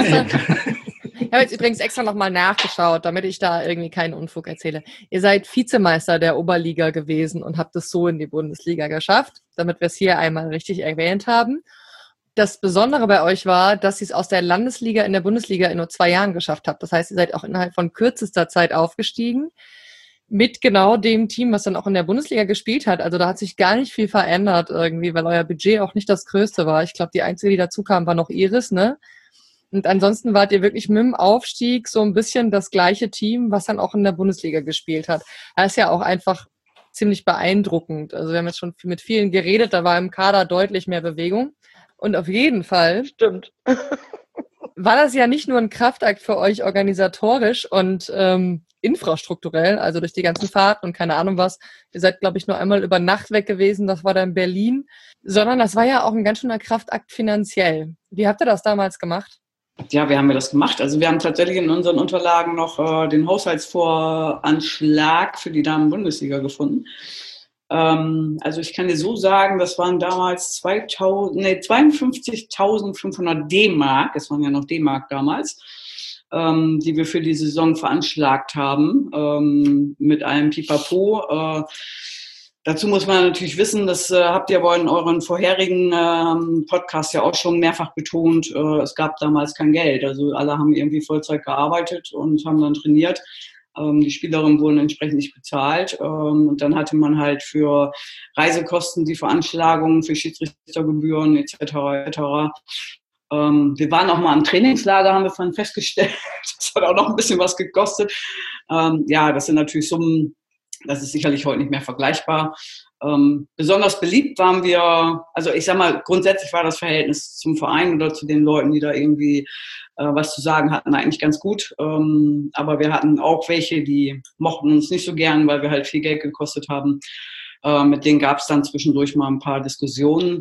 jetzt übrigens extra nochmal nachgeschaut, damit ich da irgendwie keinen Unfug erzähle. Ihr seid Vizemeister der Oberliga gewesen und habt es so in die Bundesliga geschafft, damit wir es hier einmal richtig erwähnt haben. Das Besondere bei euch war, dass ihr es aus der Landesliga in der Bundesliga in nur 2 Jahren geschafft habt. Das heißt, ihr seid auch innerhalb von kürzester Zeit aufgestiegen mit genau dem Team, was dann auch in der Bundesliga gespielt hat. Also da hat sich gar nicht viel verändert irgendwie, weil euer Budget auch nicht das größte war. Ich glaube, die einzige, die dazu kam, war noch Iris, ne? Und ansonsten wart ihr wirklich mit dem Aufstieg so ein bisschen das gleiche Team, was dann auch in der Bundesliga gespielt hat. Das ist ja auch einfach ziemlich beeindruckend. Also wir haben jetzt schon mit vielen geredet, da war im Kader deutlich mehr Bewegung. Und auf jeden Fall Stimmt. war das ja nicht nur ein Kraftakt für euch organisatorisch und infrastrukturell, also durch die ganzen Fahrten und keine Ahnung was. Ihr seid, glaube ich, nur einmal über Nacht weg gewesen, das war dann Berlin. Sondern das war ja auch ein ganz schöner Kraftakt finanziell. Wie habt ihr das damals gemacht? Ja, wie haben wir das gemacht? Also wir haben tatsächlich in unseren Unterlagen noch den Haushaltsvoranschlag für die Damen-Bundesliga gefunden. Also ich kann dir so sagen, das waren damals 52.500 D-Mark, es waren ja noch D-Mark damals, die wir für die Saison veranschlagt haben, mit einem Pipapo. Dazu muss man natürlich wissen, das habt ihr aber in euren vorherigen Podcasts ja auch schon mehrfach betont, es gab damals kein Geld. Also alle haben irgendwie Vollzeit gearbeitet und haben dann trainiert. Die Spielerinnen wurden entsprechend nicht bezahlt. Und dann hatte man halt für Reisekosten, die Veranschlagungen, für Schiedsrichtergebühren etc. etc. Wir waren auch mal im Trainingslager, haben wir vorhin festgestellt. Das hat auch noch ein bisschen was gekostet. Ja, das sind natürlich Summen, das ist sicherlich heute nicht mehr vergleichbar. Besonders beliebt waren wir, also ich sag mal, grundsätzlich war das Verhältnis zum Verein oder zu den Leuten, die da irgendwie was zu sagen hatten, eigentlich ganz gut. Aber wir hatten auch welche, die mochten uns nicht so gern, weil wir halt viel Geld gekostet haben. Mit denen gab es dann zwischendurch mal ein paar Diskussionen.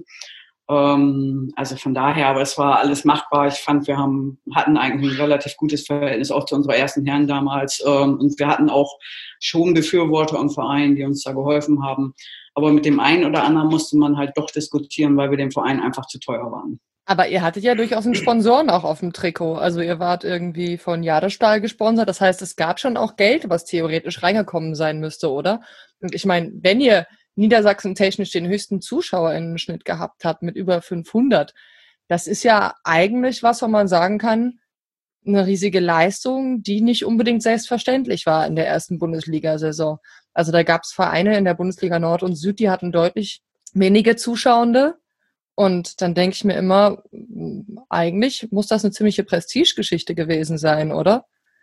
Also von daher, aber es war alles machbar. Ich fand, wir hatten eigentlich ein relativ gutes Verhältnis auch zu unserer ersten Herren damals. Und wir hatten auch schon Befürworter im Verein, die uns da geholfen haben. Aber mit dem einen oder anderen musste man halt doch diskutieren, weil wir dem Verein einfach zu teuer waren. Aber ihr hattet ja durchaus einen Sponsoren auch auf dem Trikot. Also ihr wart irgendwie von Jadestahl gesponsert. Das heißt, es gab schon auch Geld, was theoretisch reingekommen sein müsste, oder? Und ich meine, wenn ihr Niedersachsen technisch den höchsten ZuschauerInnen-Schnitt gehabt habt mit über 500, das ist ja eigentlich was, wo man sagen kann, eine riesige Leistung, die nicht unbedingt selbstverständlich war in der ersten Bundesliga-Saison. Also da gab es Vereine in der Bundesliga Nord und Süd, die hatten deutlich wenige Zuschauende. Und dann denke ich mir immer, eigentlich muss das eine ziemliche Prestigegeschichte gewesen sein, oder?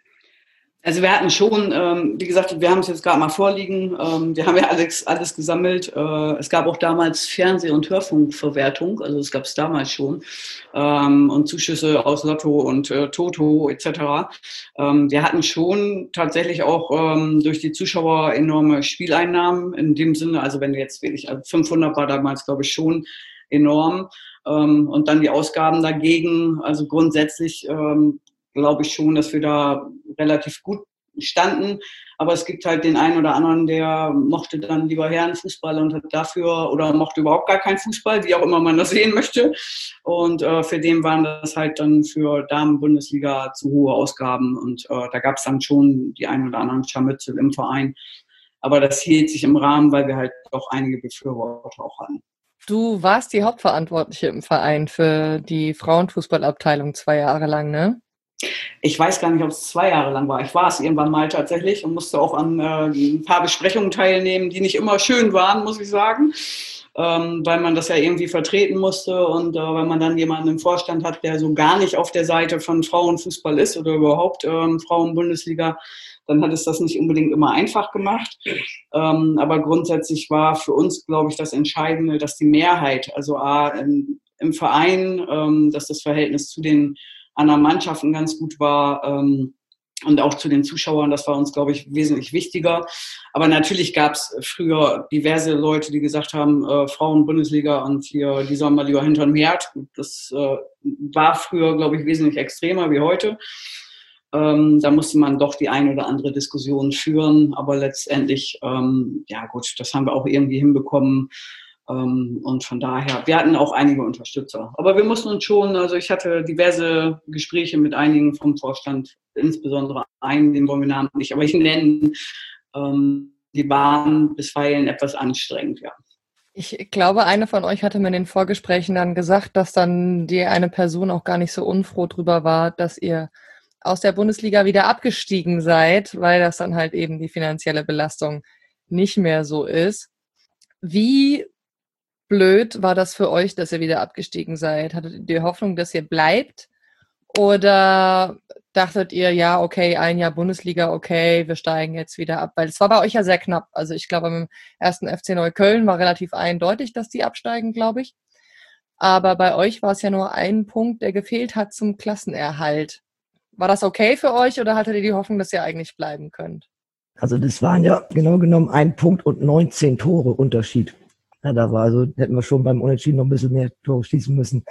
Also wir hatten schon, wie gesagt, wir haben es jetzt gerade mal vorliegen, wir haben ja alles gesammelt. Es gab auch damals Fernseh- und Hörfunkverwertung, also es gab es damals schon, und Zuschüsse aus Lotto und Toto etc. Wir hatten schon tatsächlich auch durch die Zuschauer enorme Spieleinnahmen, in dem Sinne, also wenn du jetzt wirklich, also 500 war damals, glaube ich, schon enorm, und dann die Ausgaben dagegen, also grundsätzlich glaube ich schon, dass wir da relativ gut standen. Aber es gibt halt den einen oder anderen, der mochte dann lieber Herrenfußball und hat dafür oder mochte überhaupt gar keinen Fußball, wie auch immer man das sehen möchte. Und für den waren das halt dann für Damen-Bundesliga zu hohe Ausgaben. Und da gab es dann schon die einen oder anderen Scharmützel im Verein. Aber das hielt sich im Rahmen, weil wir halt auch einige Befürworter auch hatten. Du warst die Hauptverantwortliche im Verein für die Frauenfußballabteilung 2 Jahre lang, ne? Ich weiß gar nicht, ob es 2 Jahre lang war. Ich war es irgendwann mal tatsächlich und musste auch an ein paar Besprechungen teilnehmen, die nicht immer schön waren, muss ich sagen, weil man das ja irgendwie vertreten musste. Und wenn man dann jemanden im Vorstand hat, der so gar nicht auf der Seite von Frauenfußball ist oder überhaupt Frauenbundesliga, dann hat es das nicht unbedingt immer einfach gemacht. Aber grundsätzlich war für uns, glaube ich, das Entscheidende, dass die Mehrheit, also im Verein, dass das Verhältnis zu den anderen Mannschaften ganz gut war und auch zu den Zuschauern, das war uns, glaube ich, wesentlich wichtiger. Aber natürlich gab es früher diverse Leute, die gesagt haben, Frauen-Bundesliga und hier, die sollen mal lieber hinterm Herd. Das war früher, glaube ich, wesentlich extremer wie heute. Da musste man doch die eine oder andere Diskussion führen, aber letztendlich, ja gut, das haben wir auch irgendwie hinbekommen. Und von daher, wir hatten auch einige Unterstützer. Aber wir mussten uns schon, also ich hatte diverse Gespräche mit einigen vom Vorstand, insbesondere einen, den wollen wir namentlich nicht, aber ich nenne, die waren bisweilen etwas anstrengend, ja. Ich glaube, eine von euch hatte mir in den Vorgesprächen dann gesagt, dass dann die eine Person auch gar nicht so unfroh drüber war, dass ihr aus der Bundesliga wieder abgestiegen seid, weil das dann halt eben die finanzielle Belastung nicht mehr so ist. Wie blöd war das für euch, dass ihr wieder abgestiegen seid? Hattet ihr die Hoffnung, dass ihr bleibt? Oder dachtet ihr, ja, okay, 1 Jahr Bundesliga, okay, wir steigen jetzt wieder ab? Weil es war bei euch ja sehr knapp. Also ich glaube, im ersten FC Neukölln war relativ eindeutig, dass die absteigen, glaube ich. Aber bei euch war es ja nur ein Punkt, der gefehlt hat zum Klassenerhalt. War das okay für euch oder hattet ihr die Hoffnung, dass ihr eigentlich bleiben könnt? Also das waren ja genau genommen 1 Punkt und 19 Tore Unterschied. Ja, da war also, hätten wir schon beim Unentschieden noch ein bisschen mehr Tore schießen müssen.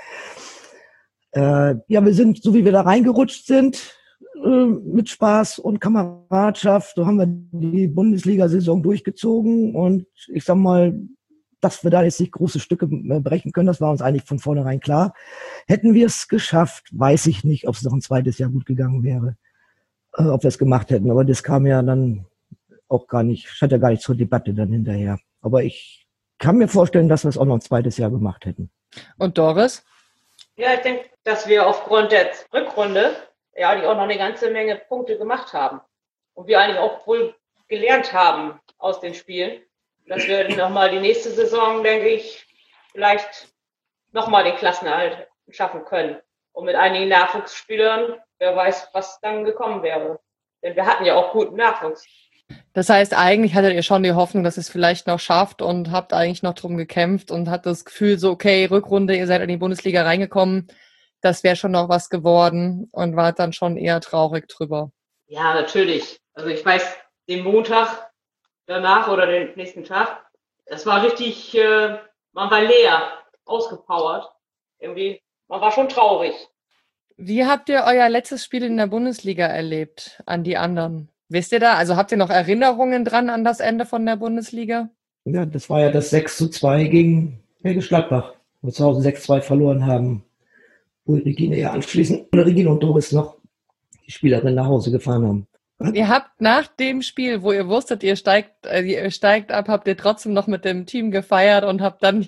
Ja, wir sind, so wie wir da reingerutscht sind, mit Spaß und Kameradschaft, so haben wir die Bundesliga-Saison durchgezogen und ich sag mal, dass wir da jetzt nicht große Stücke brechen können, das war uns eigentlich von vornherein klar. Hätten wir es geschafft, weiß ich nicht, ob es noch ein zweites Jahr gut gegangen wäre, ob wir es gemacht hätten. Aber das kam ja dann auch gar nicht, stand ja gar nicht zur Debatte dann hinterher. Aber ich kann mir vorstellen, dass wir es auch noch ein zweites Jahr gemacht hätten. Und Doris? Ja, ich denke, dass wir aufgrund der Rückrunde ja die auch noch eine ganze Menge Punkte gemacht haben. Und wir eigentlich auch wohl gelernt haben aus den Spielen, dass wir nochmal die nächste Saison, denke ich, vielleicht nochmal den Klassenerhalt schaffen können. Und mit einigen Nachwuchsspielern, wer weiß, was dann gekommen wäre. Denn wir hatten ja auch guten Nachwuchs. Das heißt, eigentlich hattet ihr schon die Hoffnung, dass ihr es vielleicht noch schafft und habt eigentlich noch drum gekämpft und habt das Gefühl so, okay, Rückrunde, ihr seid in die Bundesliga reingekommen, das wäre schon noch was geworden und wart dann schon eher traurig drüber. Ja, natürlich. Also ich weiß, den Montag danach oder den nächsten Tag, das war richtig, man war leer, ausgepowert. Irgendwie, man war schon traurig. Wie habt ihr euer letztes Spiel in der Bundesliga erlebt an die anderen? Wisst ihr da? Also habt ihr noch Erinnerungen dran an das Ende von der Bundesliga? Ja, das war ja das 6:2 gegen Bergisch Gladbach, wo wir zu Hause 6:2 verloren haben. Wo Regine ja anschließend, oder Regine und Doris noch die Spielerin nach Hause gefahren haben. Ihr habt nach dem Spiel, wo ihr wusstet, ihr steigt ab, habt ihr trotzdem noch mit dem Team gefeiert und habt dann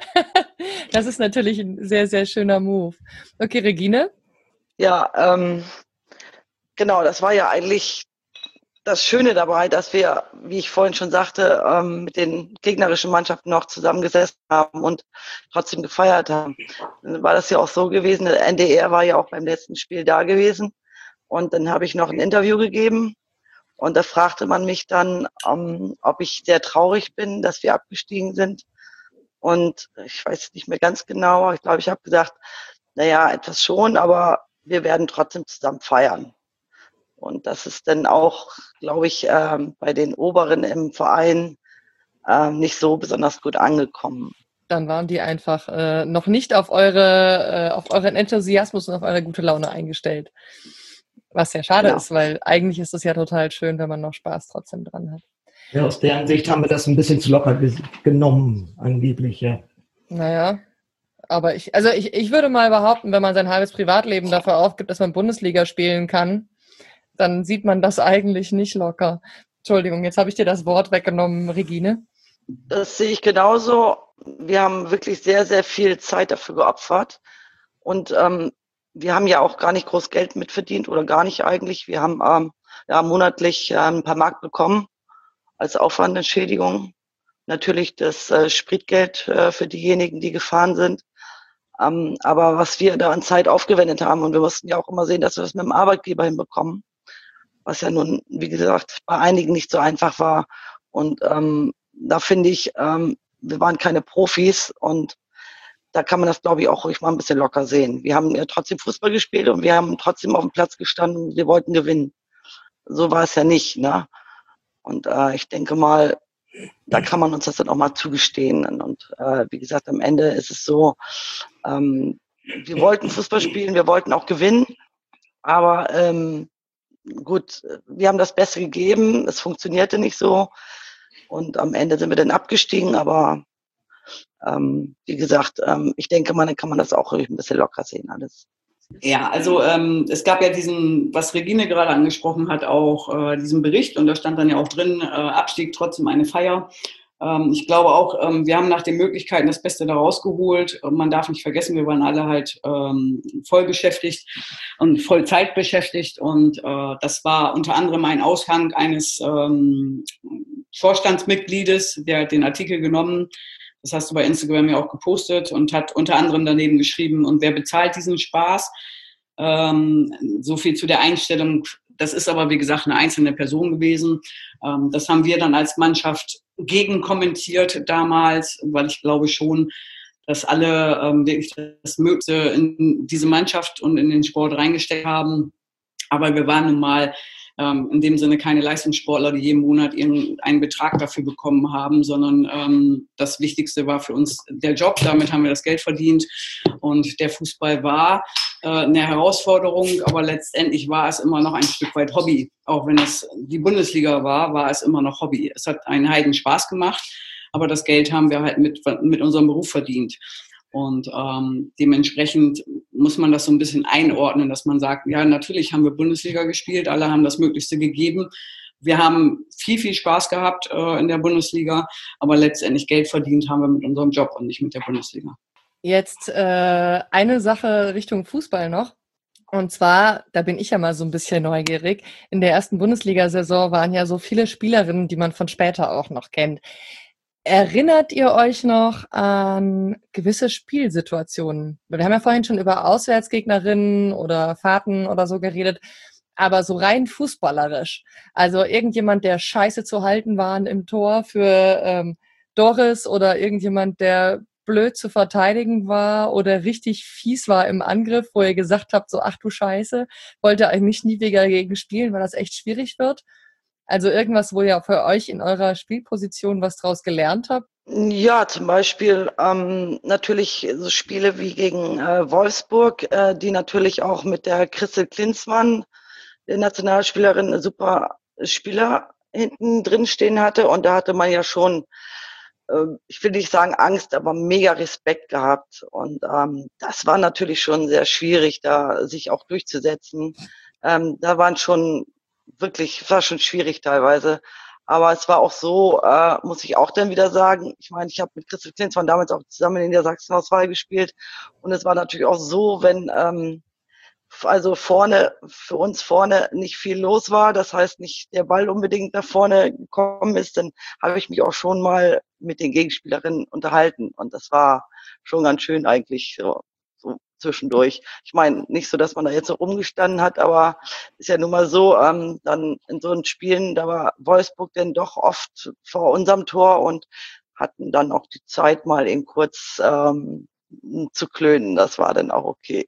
das ist natürlich ein sehr, sehr schöner Move. Okay, Regine? Ja, genau, das war ja eigentlich das Schöne dabei, dass wir, wie ich vorhin schon sagte, mit den gegnerischen Mannschaften noch zusammengesessen haben und trotzdem gefeiert haben. Dann war das ja auch so gewesen, der NDR war ja auch beim letzten Spiel da gewesen und dann habe ich noch ein Interview gegeben und da fragte man mich dann, ob ich sehr traurig bin, dass wir abgestiegen sind und ich weiß nicht mehr ganz genau, ich glaube, ich habe gesagt, naja, etwas schon, aber wir werden trotzdem zusammen feiern. Und das ist dann auch, glaube ich, bei den Oberen im Verein nicht so besonders gut angekommen. Dann waren die einfach noch nicht auf euren Enthusiasmus und auf eure gute Laune eingestellt. Was ja schade ist, weil eigentlich ist es ja total schön, wenn man noch Spaß trotzdem dran hat. Ja, aus deren Sicht haben wir das ein bisschen zu locker genommen, angeblich, ja. Naja, aber ich würde mal behaupten, wenn man sein halbes Privatleben dafür aufgibt, dass man Bundesliga spielen kann, dann sieht man das eigentlich nicht locker. Entschuldigung, jetzt habe ich dir das Wort weggenommen, Regine. Das sehe ich genauso. Wir haben wirklich sehr, sehr viel Zeit dafür geopfert. Und wir haben ja auch gar nicht groß Geld mitverdient oder gar nicht eigentlich. Wir haben monatlich ein paar Mark bekommen als Aufwandentschädigung. Natürlich das Spritgeld für diejenigen, die gefahren sind. Aber was wir da an Zeit aufgewendet haben, und wir mussten ja auch immer sehen, dass wir das mit dem Arbeitgeber hinbekommen, was ja nun, wie gesagt, bei einigen nicht so einfach war. Und da finde ich, wir waren keine Profis und da kann man das, glaube ich, auch ruhig mal ein bisschen locker sehen. Wir haben ja trotzdem Fußball gespielt und wir haben trotzdem auf dem Platz gestanden und wir wollten gewinnen. So war es ja nicht, ne? Und ich denke mal, da kann man uns das dann auch mal zugestehen. Und wie gesagt, am Ende ist es so, wir wollten Fußball spielen, wir wollten auch gewinnen, aber gut, wir haben das Beste gegeben, es funktionierte nicht so und am Ende sind wir dann abgestiegen, aber wie gesagt, ich denke mal, dann kann man das auch ein bisschen locker sehen alles. Ja, also es gab ja diesen, was Regine gerade angesprochen hat, auch diesen Bericht und da stand dann ja auch drin, Abstieg trotzdem eine Feier. Ich glaube auch, wir haben nach den Möglichkeiten das Beste da rausgeholt. Man darf nicht vergessen, wir waren alle halt voll beschäftigt und Vollzeit beschäftigt und das war unter anderem ein Aushang eines Vorstandsmitgliedes, der hat den Artikel genommen. Das hast du bei Instagram ja auch gepostet und hat unter anderem daneben geschrieben, und wer bezahlt diesen Spaß? So viel zu der Einstellung. Das ist aber, wie gesagt, eine einzelne Person gewesen. Das haben wir dann als Mannschaft gegenkommentiert damals, weil ich glaube schon, dass alle wirklich das Mögliche in diese Mannschaft und in den Sport reingesteckt haben. Aber wir waren nun mal in dem Sinne keine Leistungssportler, die jeden Monat einen Betrag dafür bekommen haben, sondern das Wichtigste war für uns der Job. Damit haben wir das Geld verdient und der Fußball war eine Herausforderung, aber letztendlich war es immer noch ein Stück weit Hobby. Auch wenn es die Bundesliga war es immer noch Hobby. Es hat einen Heiden Spaß gemacht, aber das Geld haben wir halt mit unserem Beruf verdient. Und dementsprechend muss man das so ein bisschen einordnen, dass man sagt, ja, natürlich haben wir Bundesliga gespielt, alle haben das Möglichste gegeben. Wir haben viel, viel Spaß gehabt in der Bundesliga, aber letztendlich Geld verdient haben wir mit unserem Job und nicht mit der Bundesliga. Jetzt eine Sache Richtung Fußball noch. Und zwar, da bin ich ja mal so ein bisschen neugierig, in der ersten Bundesliga-Saison waren ja so viele Spielerinnen, die man von später auch noch kennt. Erinnert ihr euch noch an gewisse Spielsituationen? Wir haben ja vorhin schon über Auswärtsgegnerinnen oder Fahrten oder so geredet, aber so rein fußballerisch. Also irgendjemand, der scheiße zu halten war im Tor für Doris oder irgendjemand, der blöd zu verteidigen war oder richtig fies war im Angriff, wo ihr gesagt habt, so ach du Scheiße, wollte eigentlich nie wieder gegen spielen, weil das echt schwierig wird. Also irgendwas, wo ihr für euch in eurer Spielposition was draus gelernt habt? Ja, zum Beispiel natürlich so Spiele wie gegen Wolfsburg, die natürlich auch mit der Christel Klinsmann, der Nationalspielerin, eine super Spieler hinten drin stehen hatte. Und da hatte man ja schon, ich will nicht sagen Angst, aber mega Respekt gehabt. Und das war natürlich schon sehr schwierig, da sich auch durchzusetzen. Da waren schon wirklich, es war schon schwierig teilweise. Aber es war auch so, muss ich auch dann wieder sagen, ich meine, ich habe mit Christel Klinsmann damals auch zusammen in der Sachsen-Auswahl gespielt. Und es war natürlich auch so, wenn also vorne, für uns vorne nicht viel los war, das heißt nicht der Ball unbedingt nach vorne gekommen ist, dann habe ich mich auch schon mal mit den Gegenspielerinnen unterhalten. Und das war schon ganz schön eigentlich so zwischendurch. Ich meine, nicht so, dass man da jetzt so rumgestanden hat, aber ist ja nun mal so, dann in so einen Spielen, da war Wolfsburg denn doch oft vor unserem Tor und hatten dann auch die Zeit, mal eben kurz zu klönen. Das war dann auch okay.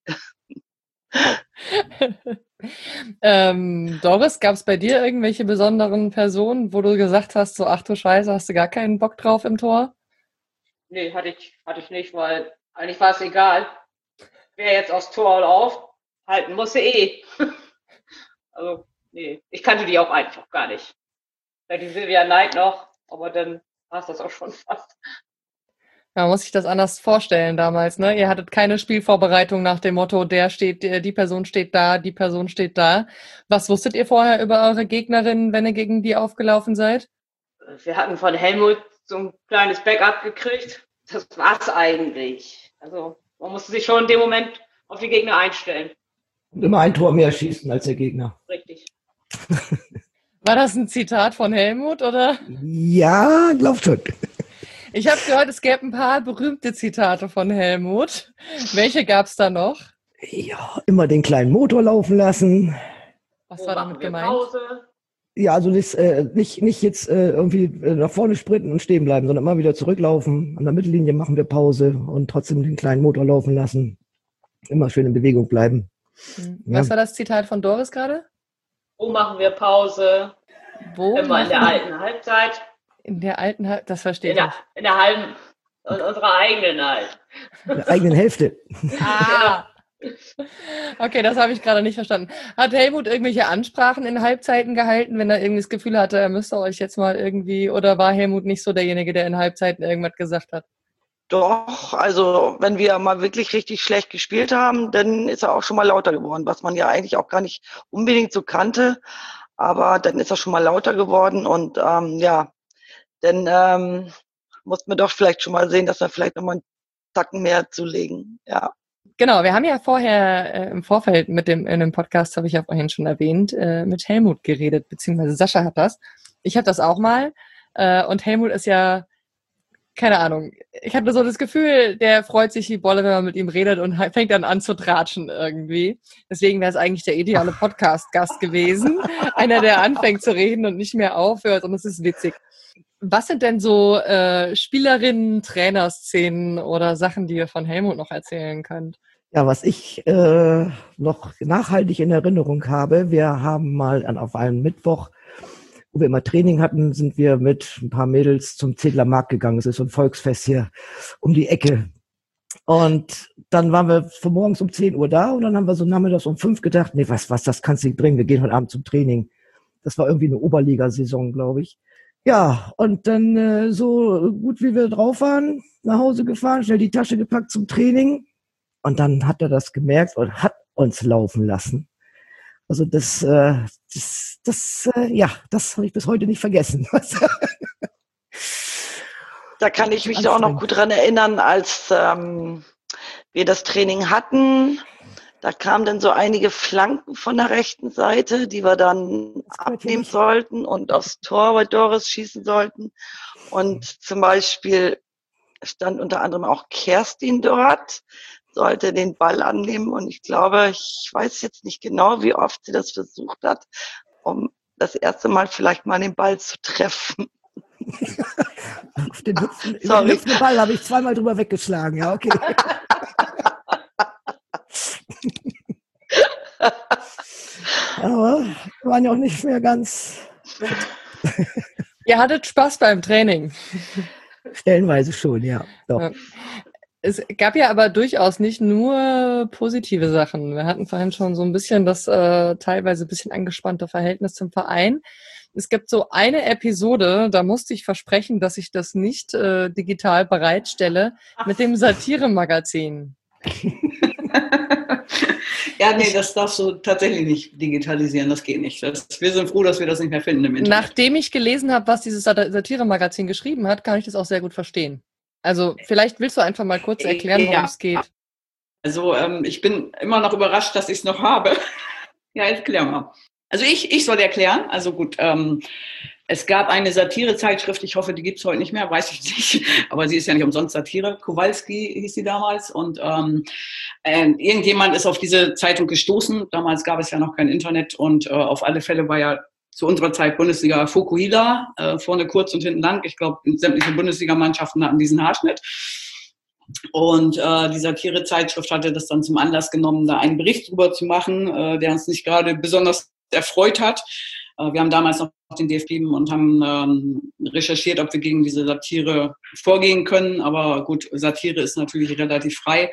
Doris, gab es bei dir irgendwelche besonderen Personen, wo du gesagt hast, so ach du Scheiße, hast du gar keinen Bock drauf im Tor? Nee, hatte ich nicht, weil eigentlich war es egal, wer jetzt aufs Tor oder aufhalten musste Also, nee, ich kannte die auch einfach gar nicht. Bei die Silvia Neid noch, aber dann war es das auch schon fast. Man muss sich das anders vorstellen damals, ne? Ihr hattet keine Spielvorbereitung nach dem Motto, die Person steht da, die Person steht da. Was wusstet ihr vorher über eure Gegnerinnen, wenn ihr gegen die aufgelaufen seid? Wir hatten von Helmut so ein kleines Backup gekriegt. Das war's eigentlich. Also, man musste sich schon in dem Moment auf die Gegner einstellen. Und immer ein Tor mehr schießen als der Gegner. Richtig. War das ein Zitat von Helmut, oder? Ja, glaub schon. Ich habe gehört, es gäbe ein paar berühmte Zitate von Helmut. Welche gab's da noch? Ja, immer den kleinen Motor laufen lassen. Was war damit gemeint? Pause? Ja, also nicht jetzt irgendwie nach vorne sprinten und stehen bleiben, sondern immer wieder zurücklaufen. An der Mittellinie machen wir Pause und trotzdem den kleinen Motor laufen lassen. Immer schön in Bewegung bleiben. Was war das Zitat von Doris gerade? Wo machen wir Pause? Wo? Immer in der alten Halbzeit. In der alten Halbzeit, das verstehe ich nicht. In der halben, in unserer eigenen halt. In der eigenen Hälfte. Ah. Okay, das habe ich gerade nicht verstanden. Hat Helmut irgendwelche Ansprachen in Halbzeiten gehalten, wenn er irgendwie das Gefühl hatte, er müsste euch jetzt mal irgendwie, oder war Helmut nicht so derjenige, der in Halbzeiten irgendwas gesagt hat? Doch, also wenn wir mal wirklich richtig schlecht gespielt haben, dann ist er auch schon mal lauter geworden, was man ja eigentlich auch gar nicht unbedingt so kannte. Aber dann ist er schon mal lauter geworden und ja, dann muss man doch vielleicht schon mal sehen, dass wir vielleicht noch mal einen Tacken mehr zulegen. Ja. Genau, wir haben ja vorher im Vorfeld in dem Podcast, habe ich ja vorhin schon erwähnt, mit Helmut geredet, beziehungsweise Sascha hat das. Ich habe das auch mal und Helmut ist ja, keine Ahnung, ich hatte so das Gefühl, der freut sich wie Bolle, wenn man mit ihm redet und fängt dann an zu tratschen irgendwie. Deswegen wäre es eigentlich der ideale Podcast-Gast gewesen. Einer, der anfängt zu reden und nicht mehr aufhört und es ist witzig. Was sind denn so Spielerinnen, Trainerszenen oder Sachen, die ihr von Helmut noch erzählen könnt? Ja, was ich noch nachhaltig in Erinnerung habe, wir haben mal auf einen Mittwoch, wo wir immer Training hatten, sind wir mit ein paar Mädels zum Zedler Markt gegangen. Es ist so ein Volksfest hier um die Ecke. Und dann waren wir von morgens um 10 Uhr da und dann haben wir so nachmittags um 5 gedacht, nee, was, das kannst du nicht bringen, wir gehen heute Abend zum Training. Das war irgendwie eine Oberligasaison, glaube ich. Ja, und dann so gut wie wir drauf waren, nach Hause gefahren, schnell die Tasche gepackt zum Training. Und dann hat er das gemerkt und hat uns laufen lassen. Also das habe ich bis heute nicht vergessen. Da kann ich mich auch noch gut dran erinnern, als wir das Training hatten. Da kamen dann so einige Flanken von der rechten Seite, die wir dann abnehmen sollten und aufs Tor bei Doris schießen sollten. Und zum Beispiel stand unter anderem auch Kerstin dort, sollte den Ball annehmen. Und ich glaube, ich weiß jetzt nicht genau, wie oft sie das versucht hat, um das erste Mal vielleicht mal den Ball zu treffen. Auf den hüpfenden Ball habe ich zweimal drüber weggeschlagen. Ja, okay. Aber wir waren ja auch nicht mehr ganz... Ihr hattet Spaß beim Training. Stellenweise schon, ja. Doch. Ja. Es gab ja aber durchaus nicht nur positive Sachen. Wir hatten vorhin schon so ein bisschen das teilweise ein bisschen angespannte Verhältnis zum Verein. Es gibt so eine Episode, da musste ich versprechen, dass ich das nicht digital bereitstelle, mit dem Satire-Magazin. Ja, nee, das darfst du tatsächlich nicht digitalisieren, das geht nicht. Wir sind froh, dass wir das nicht mehr finden im Internet. Nachdem ich gelesen habe, was dieses Satire-Magazin geschrieben hat, kann ich das auch sehr gut verstehen. Also vielleicht willst du einfach mal kurz erklären, worum es geht. Also ich bin immer noch überrascht, dass ich es noch habe. Ja, erklär mal. Also ich soll erklären. Also gut, es gab eine Satire-Zeitschrift, ich hoffe, die gibt es heute nicht mehr, weiß ich nicht, aber sie ist ja nicht umsonst Satire. Kowalski hieß sie damals und irgendjemand ist auf diese Zeitung gestoßen. Damals gab es ja noch kein Internet und auf alle Fälle war ja zu unserer Zeit Bundesliga Fukuhila, vorne kurz und hinten lang. Ich glaube, sämtliche Bundesligamannschaften hatten diesen Haarschnitt. Und die Satire-Zeitschrift hatte das dann zum Anlass genommen, da einen Bericht drüber zu machen, der uns nicht gerade besonders erfreut hat. Wir haben damals noch den DFB und haben recherchiert, ob wir gegen diese Satire vorgehen können. Aber gut, Satire ist natürlich relativ frei.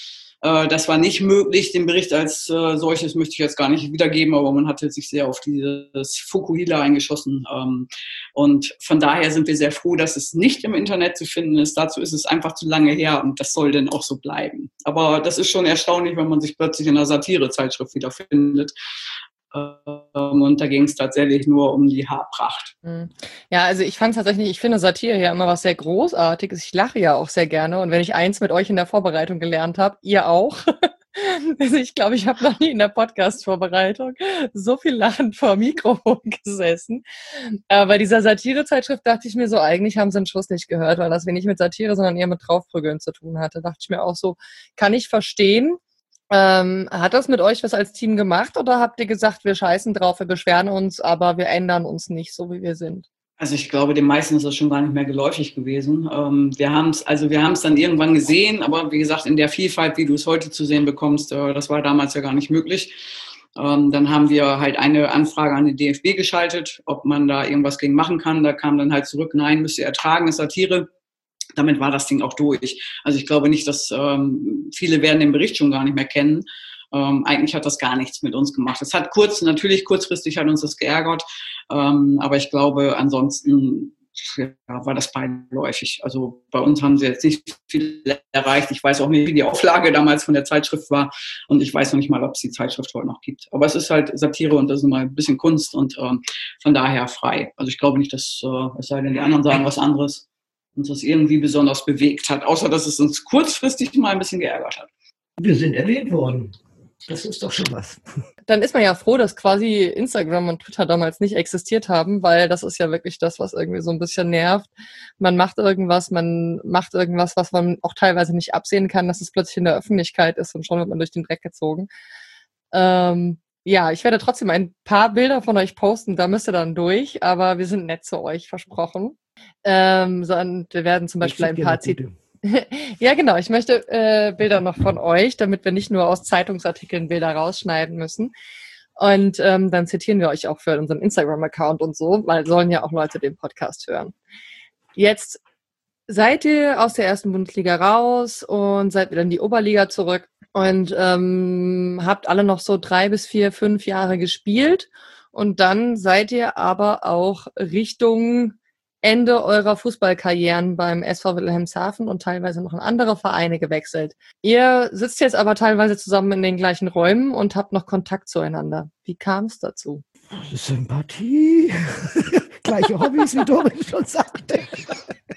Das war nicht möglich. Den Bericht als solches möchte ich jetzt gar nicht wiedergeben, aber man hatte sich sehr auf dieses Fukuhila eingeschossen. Und von daher sind wir sehr froh, dass es nicht im Internet zu finden ist. Dazu ist es einfach zu lange her und das soll dann auch so bleiben. Aber das ist schon erstaunlich, wenn man sich plötzlich in einer Satire-Zeitschrift wiederfindet. Und da ging es tatsächlich nur um die Haarpracht. Ja, also ich finde Satire ja immer was sehr Großartiges. Ich lache ja auch sehr gerne. Und wenn ich eins mit euch in der Vorbereitung gelernt habe, ihr auch. Also ich glaube, ich habe noch nie in der Podcast-Vorbereitung so viel lachend vor dem Mikrofon gesessen. Bei dieser Satire-Zeitschrift dachte ich mir so, eigentlich haben sie den Schuss nicht gehört, weil das wenig mit Satire, sondern eher mit Draufprügeln zu tun hatte. Dachte ich mir auch so, kann ich verstehen. Hat das mit euch was als Team gemacht oder habt ihr gesagt, wir scheißen drauf, wir beschweren uns, aber wir ändern uns nicht so, wie wir sind? Also ich glaube, den meisten ist das schon gar nicht mehr geläufig gewesen. Wir haben es dann irgendwann gesehen, aber wie gesagt, in der Vielfalt, wie du es heute zu sehen bekommst, das war damals ja gar nicht möglich. Dann haben wir halt eine Anfrage an den DFB geschaltet, ob man da irgendwas gegen machen kann. Da kam dann halt zurück, nein, müsst ihr ertragen, ist Satire. Damit war das Ding auch durch. Also ich glaube nicht, dass viele werden den Bericht schon gar nicht mehr kennen. Eigentlich hat das gar nichts mit uns gemacht. Es hat kurzfristig hat uns das geärgert, aber ich glaube, ansonsten war das beiläufig. Also bei uns haben sie jetzt nicht viel erreicht. Ich weiß auch nicht, wie die Auflage damals von der Zeitschrift war und ich weiß noch nicht mal, ob es die Zeitschrift heute noch gibt. Aber es ist halt Satire und das ist mal ein bisschen Kunst und von daher frei. Also ich glaube nicht, dass, es sei denn, die anderen sagen was anderes, uns das irgendwie besonders bewegt hat, außer dass es uns kurzfristig mal ein bisschen geärgert hat. Wir sind erwähnt worden. Das ist doch schon was. Dann ist man ja froh, dass quasi Instagram und Twitter damals nicht existiert haben, weil das ist ja wirklich das, was irgendwie so ein bisschen nervt. Man macht irgendwas, was man auch teilweise nicht absehen kann, dass es plötzlich in der Öffentlichkeit ist und schon wird man durch den Dreck gezogen. Ja, ich werde trotzdem ein paar Bilder von euch posten, da müsst ihr dann durch, aber wir sind nett zu euch, versprochen. Wir werden zum Beispiel ein paar Ja, genau. Ich möchte Bilder noch von euch, damit wir nicht nur aus Zeitungsartikeln Bilder rausschneiden müssen. Und dann zitieren wir euch auch für unseren Instagram-Account und so, weil sollen ja auch Leute den Podcast hören. Jetzt seid ihr aus der ersten Bundesliga raus und seid wieder in die Oberliga zurück und habt alle noch so 3 bis 4, 5 Jahre gespielt. Und dann seid ihr aber auch Richtung Ende eurer Fußballkarrieren beim SV Wilhelmshaven und teilweise noch in andere Vereine gewechselt. Ihr sitzt jetzt aber teilweise zusammen in den gleichen Räumen und habt noch Kontakt zueinander. Wie kam es dazu? Sympathie, gleiche Hobbys, wie Doris schon sagte.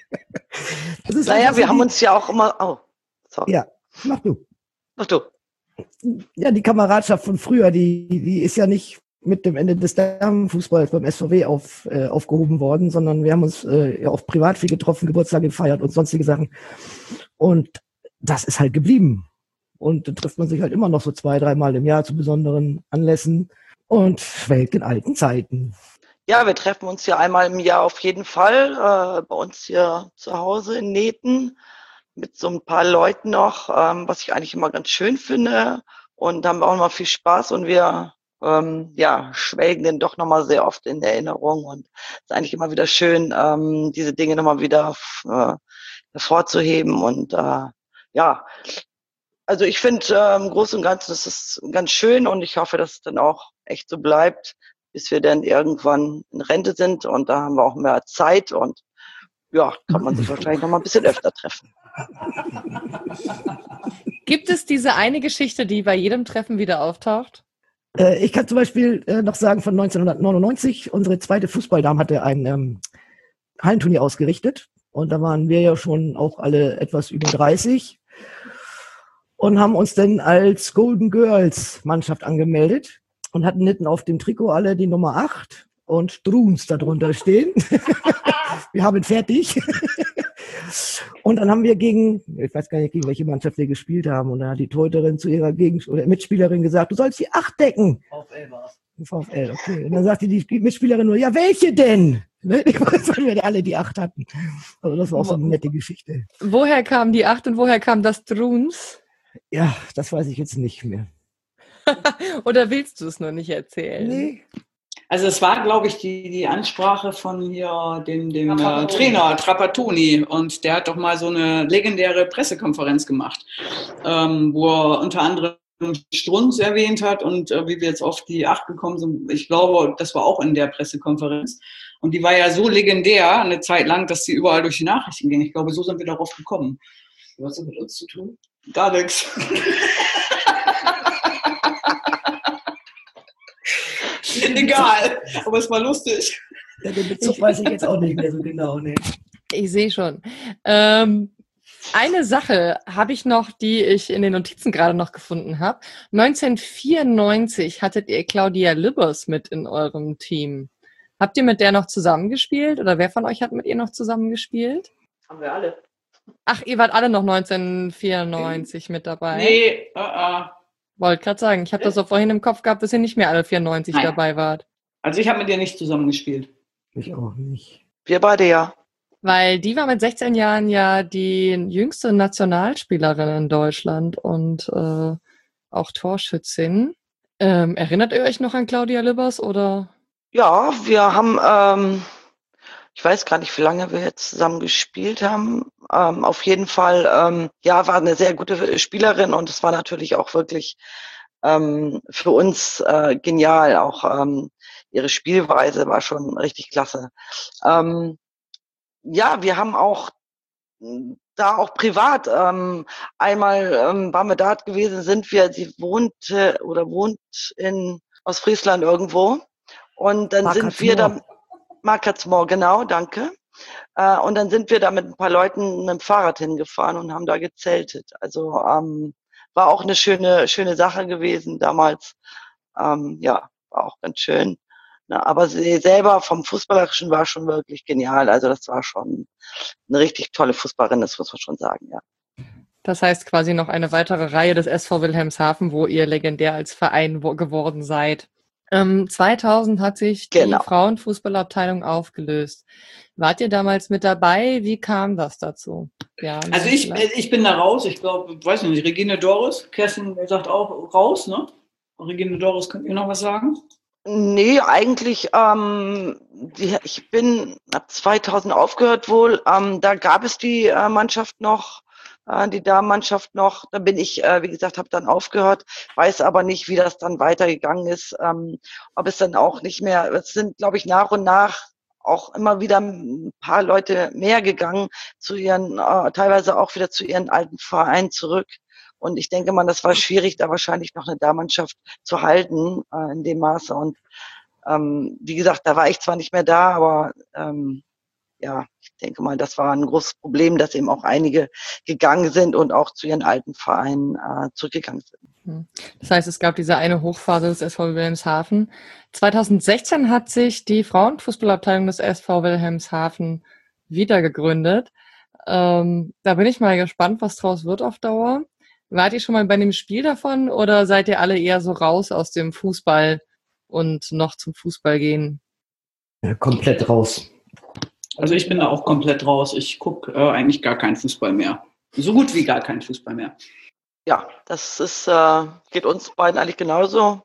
Naja, wir haben uns ja auch immer... Oh, sorry. Ja, mach du. Mach du. Ja, die Kameradschaft von früher, die ist ja nicht mit dem Ende des Damenfußballs beim SVW aufgehoben worden, sondern wir haben uns ja auch privat viel getroffen, Geburtstage gefeiert und sonstige Sachen. Und das ist halt geblieben. Und dann trifft man sich halt immer noch so 2-3 Mal im Jahr zu besonderen Anlässen und schwelgt in alten Zeiten. Ja, wir treffen uns ja einmal im Jahr auf jeden Fall bei uns hier zu Hause in Nethen mit so ein paar Leuten noch, was ich eigentlich immer ganz schön finde. Und da haben wir auch immer viel Spaß und wir schwelgen den doch nochmal sehr oft in Erinnerung. Und es ist eigentlich immer wieder schön, diese Dinge nochmal wieder hervorzuheben. Und also ich finde im Großen und Ganzen, das ist ganz schön und ich hoffe, dass es dann auch echt so bleibt, bis wir dann irgendwann in Rente sind und da haben wir auch mehr Zeit und ja, kann man sich wahrscheinlich noch mal ein bisschen öfter treffen. Gibt es diese eine Geschichte, die bei jedem Treffen wieder auftaucht? Ich kann zum Beispiel noch sagen, von 1999, unsere zweite Fußballdame hatte ein Hallenturnier ausgerichtet und da waren wir ja schon auch alle etwas über 30 und haben uns dann als Golden Girls Mannschaft angemeldet und hatten hinten auf dem Trikot alle die Nummer 8 und Struns darunter stehen. Wir haben fertig. Und dann haben wir ich weiß gar nicht, gegen welche Mannschaft wir gespielt haben. Und dann hat die Torhüterin zu ihrer oder Mitspielerin gesagt, du sollst die 8 decken. VfL war's. VfL, okay. Und dann sagte die Mitspielerin nur, ja, welche denn? Ne? Weil wir alle die 8 hatten. Also das war auch so eine nette Geschichte. Woher kam die 8 und woher kam das Struns? Ja, das weiß ich jetzt nicht mehr. Oder willst du es nur nicht erzählen? Nee. Also es war, glaube ich, die Ansprache von hier dem Trainer Trapattoni und der hat doch mal so eine legendäre Pressekonferenz gemacht, wo er unter anderem Strunz erwähnt hat und wie wir jetzt auf die 8 gekommen sind. Ich glaube, das war auch in der Pressekonferenz und die war ja so legendär eine Zeit lang, dass sie überall durch die Nachrichten ging. Ich glaube, so sind wir darauf gekommen. Was hat mit uns zu tun? Gar nichts. Egal, aber es war lustig. Ja, den Bezug weiß ich jetzt auch nicht mehr so genau. Ne. Ich sehe schon. Eine Sache habe ich noch, die ich in den Notizen gerade noch gefunden habe. 1994 hattet ihr Claudia Libbers mit in eurem Team. Habt ihr mit der noch zusammengespielt oder wer von euch hat mit ihr noch zusammengespielt? Haben wir alle. Ach, ihr wart alle noch 1994 mit dabei? Nee, Wollte gerade sagen, ich habe das so vorhin im Kopf gehabt, dass ihr nicht mehr alle 94 Nein. dabei wart. Also ich habe mit ihr nicht zusammengespielt. Ich auch nicht. Wir beide ja. Weil die war mit 16 Jahren ja die jüngste Nationalspielerin in Deutschland und auch Torschützin. Erinnert ihr euch noch an Claudia Libbers oder? Ja, wir haben, ich weiß gar nicht, wie lange wir jetzt zusammen gespielt haben. Auf jeden Fall, war eine sehr gute Spielerin und es war natürlich auch wirklich für uns genial. Auch ihre Spielweise war schon richtig klasse. Wir haben auch da auch privat einmal waren wir dort gewesen, sie wohnt in Ostfriesland irgendwo und dann sind wir da Marketsmoor, genau, danke. Und dann sind wir da mit ein paar Leuten mit dem Fahrrad hingefahren und haben da gezeltet. Also war auch eine schöne Sache gewesen damals. War auch ganz schön. Na, aber sie selber vom Fußballerischen war schon wirklich genial. Also das war schon eine richtig tolle Fußballerin, das muss man schon sagen, ja. Das heißt quasi noch eine weitere Reihe des SV Wilhelmshaven, wo ihr legendär als Verein geworden seid. 2000 hat sich die Frauenfußballabteilung aufgelöst. Wart ihr damals mit dabei? Wie kam das dazu? Ja, also ich bin da raus. Ich glaube, weiß nicht, Regine Doris, Kerstin sagt auch raus, ne? Regine Doris, könnt ihr noch was sagen? Nee, eigentlich, ich bin ab 2000 aufgehört wohl. Da gab es die Mannschaft noch, die Damenmannschaft noch. Da bin ich, wie gesagt, habe dann aufgehört, weiß aber nicht, wie das dann weitergegangen ist. Ob es dann auch nicht mehr, es sind, glaube ich, nach und nach auch immer wieder ein paar Leute mehr gegangen zu ihren, teilweise auch wieder zu ihren alten Vereinen zurück. Und ich denke mal, das war schwierig, da wahrscheinlich noch eine Damenmannschaft zu halten in dem Maße. Und wie gesagt, da war ich zwar nicht mehr da, aber ja, ich denke mal, das war ein großes Problem, dass eben auch einige gegangen sind und auch zu ihren alten Vereinen zurückgegangen sind. Das heißt, es gab diese eine Hochphase des SV Wilhelmshaven. 2016 hat sich die Frauenfußballabteilung des SV Wilhelmshaven wieder gegründet. Da bin ich mal gespannt, was draus wird auf Dauer. Wart ihr schon mal bei einem Spiel davon oder seid ihr alle eher so raus aus dem Fußball und noch zum Fußball gehen? Ja, komplett raus. Also ich bin da auch komplett raus. Ich gucke eigentlich gar keinen Fußball mehr. So gut wie gar keinen Fußball mehr. Ja, das ist, geht uns beiden eigentlich genauso.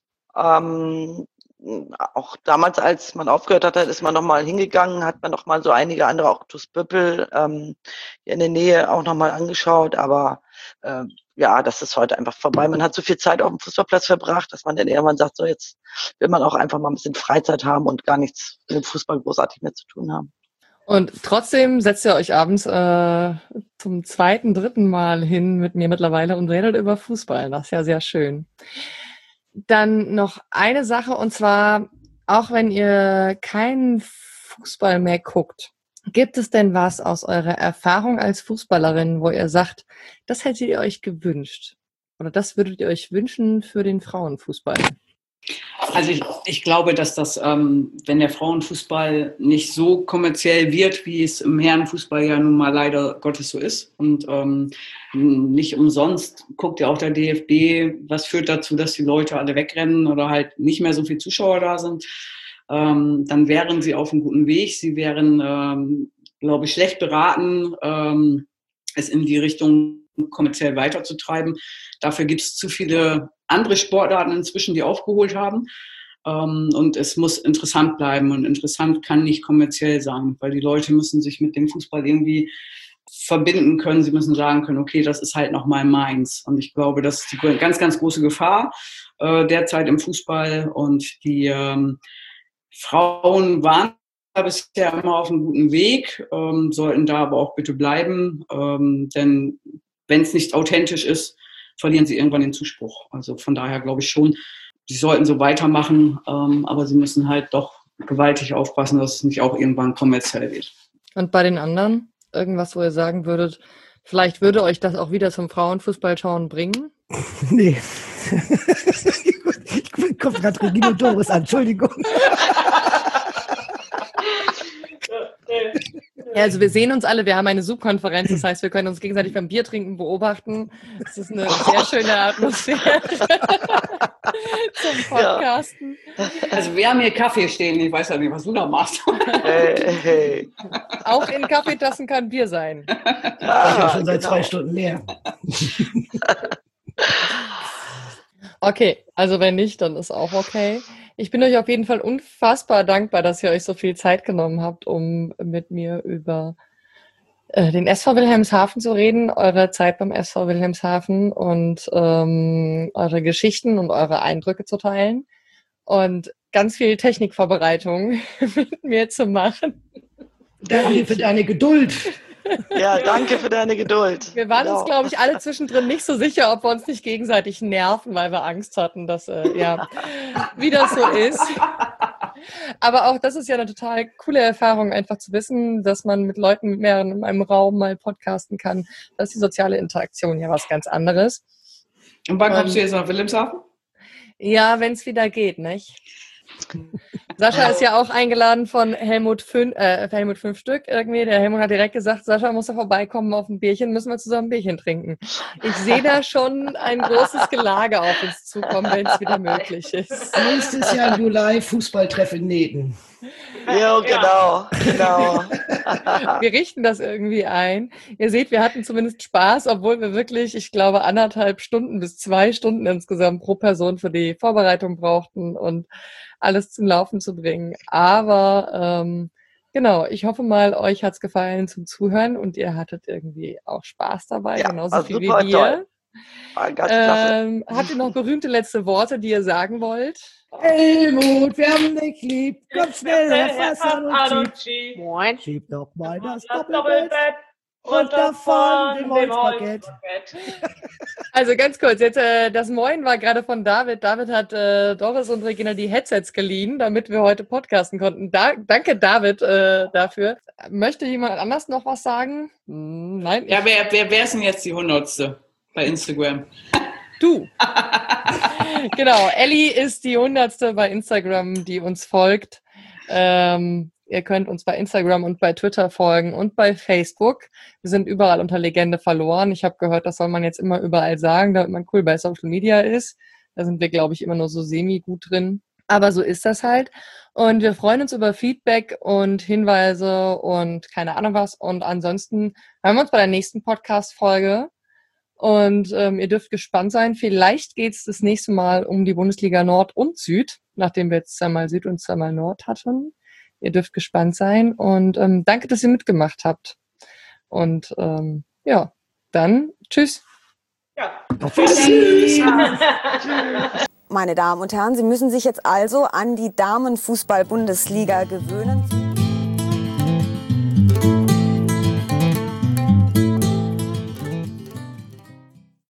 Auch damals, als man aufgehört hatte, ist man nochmal hingegangen, hat man nochmal so einige andere, auch TuS Böppel, hier in der Nähe auch nochmal angeschaut, aber ja, das ist heute einfach vorbei. Man hat so viel Zeit auf dem Fußballplatz verbracht, dass man dann irgendwann sagt, so jetzt will man auch einfach mal ein bisschen Freizeit haben und gar nichts mit dem Fußball großartig mehr zu tun haben. Und trotzdem setzt ihr euch abends zum 2., 3. Mal hin mit mir mittlerweile und redet über Fußball. Das ist ja sehr schön. Dann noch eine Sache, und zwar, auch wenn ihr keinen Fußball mehr guckt, gibt es denn was aus eurer Erfahrung als Fußballerin, wo ihr sagt, das hättet ihr euch gewünscht oder das würdet ihr euch wünschen für den Frauenfußball? Also ich glaube, dass das, wenn der Frauenfußball nicht so kommerziell wird, wie es im Herrenfußball ja nun mal leider Gottes so ist und nicht umsonst guckt ja auch der DFB, was führt dazu, dass die Leute alle wegrennen oder halt nicht mehr so viele Zuschauer da sind, dann wären sie auf einem guten Weg. Sie wären, glaube ich, schlecht beraten, es in die Richtung kommerziell weiterzutreiben. Dafür gibt es zu viele andere Sportarten inzwischen, die aufgeholt haben. Und es muss interessant bleiben. Und interessant kann nicht kommerziell sein, weil die Leute müssen sich mit dem Fußball irgendwie verbinden können. Sie müssen sagen können, okay, das ist halt nochmal meins. Und ich glaube, das ist die ganz, ganz große Gefahr derzeit im Fußball. Und die Frauen waren bisher immer auf einem guten Weg, sollten da aber auch bitte bleiben. Denn wenn es nicht authentisch ist, verlieren sie irgendwann den Zuspruch. Also von daher glaube ich schon, sie sollten so weitermachen, aber sie müssen halt doch gewaltig aufpassen, dass es nicht auch irgendwann kommerziell wird. Und bei den anderen? Irgendwas, wo ihr sagen würdet, vielleicht würde euch das auch wieder zum Frauenfußballschauen bringen? Nee. Ich komme gerade Regina Doris an, Entschuldigung. Ja, also wir sehen uns alle, wir haben eine Zoom-Konferenz, das heißt, wir können uns gegenseitig beim Bier trinken beobachten. Das ist eine sehr schöne Atmosphäre zum Podcasten. Ja. Also wir haben hier Kaffee stehen, ich weiß ja nicht, was du da machst. Hey. Auch in Kaffeetassen kann Bier sein. Ja, schon seit 2 Stunden leer. Okay, also wenn nicht, dann ist auch okay. Ich bin euch auf jeden Fall unfassbar dankbar, dass ihr euch so viel Zeit genommen habt, um mit mir über den SV Wilhelmshaven zu reden, eure Zeit beim SV Wilhelmshaven und eure Geschichten und eure Eindrücke zu teilen und ganz viel Technikvorbereitung mit mir zu machen. Danke für deine Geduld. Ja, danke für deine Geduld. Wir waren uns, glaube ich, alle zwischendrin nicht so sicher, ob wir uns nicht gegenseitig nerven, weil wir Angst hatten, dass, wie das so ist. Aber auch das ist ja eine total coole Erfahrung, einfach zu wissen, dass man mit Leuten mit mehreren in einem Raum mal podcasten kann. Das ist die soziale Interaktion ja was ganz anderes. Und wann kommst du jetzt nach Wilhelmshaven? Ja, wenn es wieder geht, nicht? Sascha ist ja auch eingeladen von Helmut 5 Stück irgendwie. Der Helmut hat direkt gesagt, Sascha muss da vorbeikommen auf ein Bierchen, müssen wir zusammen ein Bierchen trinken. Ich sehe da schon ein großes Gelage auf uns zukommen, wenn es wieder möglich ist. Nächstes Jahr im Juli Fußballtreff in Neten. Ja, genau. Wir richten das irgendwie ein. Ihr seht, wir hatten zumindest Spaß, obwohl wir wirklich, ich glaube, 1,5 Stunden bis 2 Stunden insgesamt pro Person für die Vorbereitung brauchten und alles zum Laufen zu bringen. Aber genau, ich hoffe mal, euch hat's gefallen zum Zuhören und ihr hattet irgendwie auch Spaß dabei, ja, genauso viel wie wir. Toll. Habt ihr noch berühmte letzte Worte, die ihr sagen wollt? Helmut, wir haben dich lieb. Komm schnell, fass an und schieb. Moin. Schieb doch mal das Das Doppelbett. und davon dem Holzparkett. Also ganz kurz, jetzt das Moin war gerade von David. David hat Doris und Regina die Headsets geliehen, damit wir heute podcasten konnten. Danke David dafür. Möchte jemand anders noch was sagen? Nein? Ja, wer ist denn jetzt die 100. bei Instagram? Du. Genau, Elli ist die 100. bei Instagram, die uns folgt. Ihr könnt uns bei Instagram und bei Twitter folgen und bei Facebook. Wir sind überall unter Legende verloren. Ich habe gehört, das soll man jetzt immer überall sagen, damit man cool bei Social Media ist. Da sind wir, glaube ich, immer nur so semi-gut drin. Aber so ist das halt. Und wir freuen uns über Feedback und Hinweise und keine Ahnung was. Und ansonsten hören wir uns bei der nächsten Podcast-Folge. Und ihr dürft gespannt sein. Vielleicht geht es das nächste Mal um die Bundesliga Nord und Süd, nachdem wir jetzt zweimal Süd und zweimal Nord hatten. Ihr dürft gespannt sein und danke, dass ihr mitgemacht habt. Und ja, dann tschüss. Ja. Tschüss. Meine Damen und Herren, Sie müssen sich jetzt also an die Damenfußball-Bundesliga gewöhnen.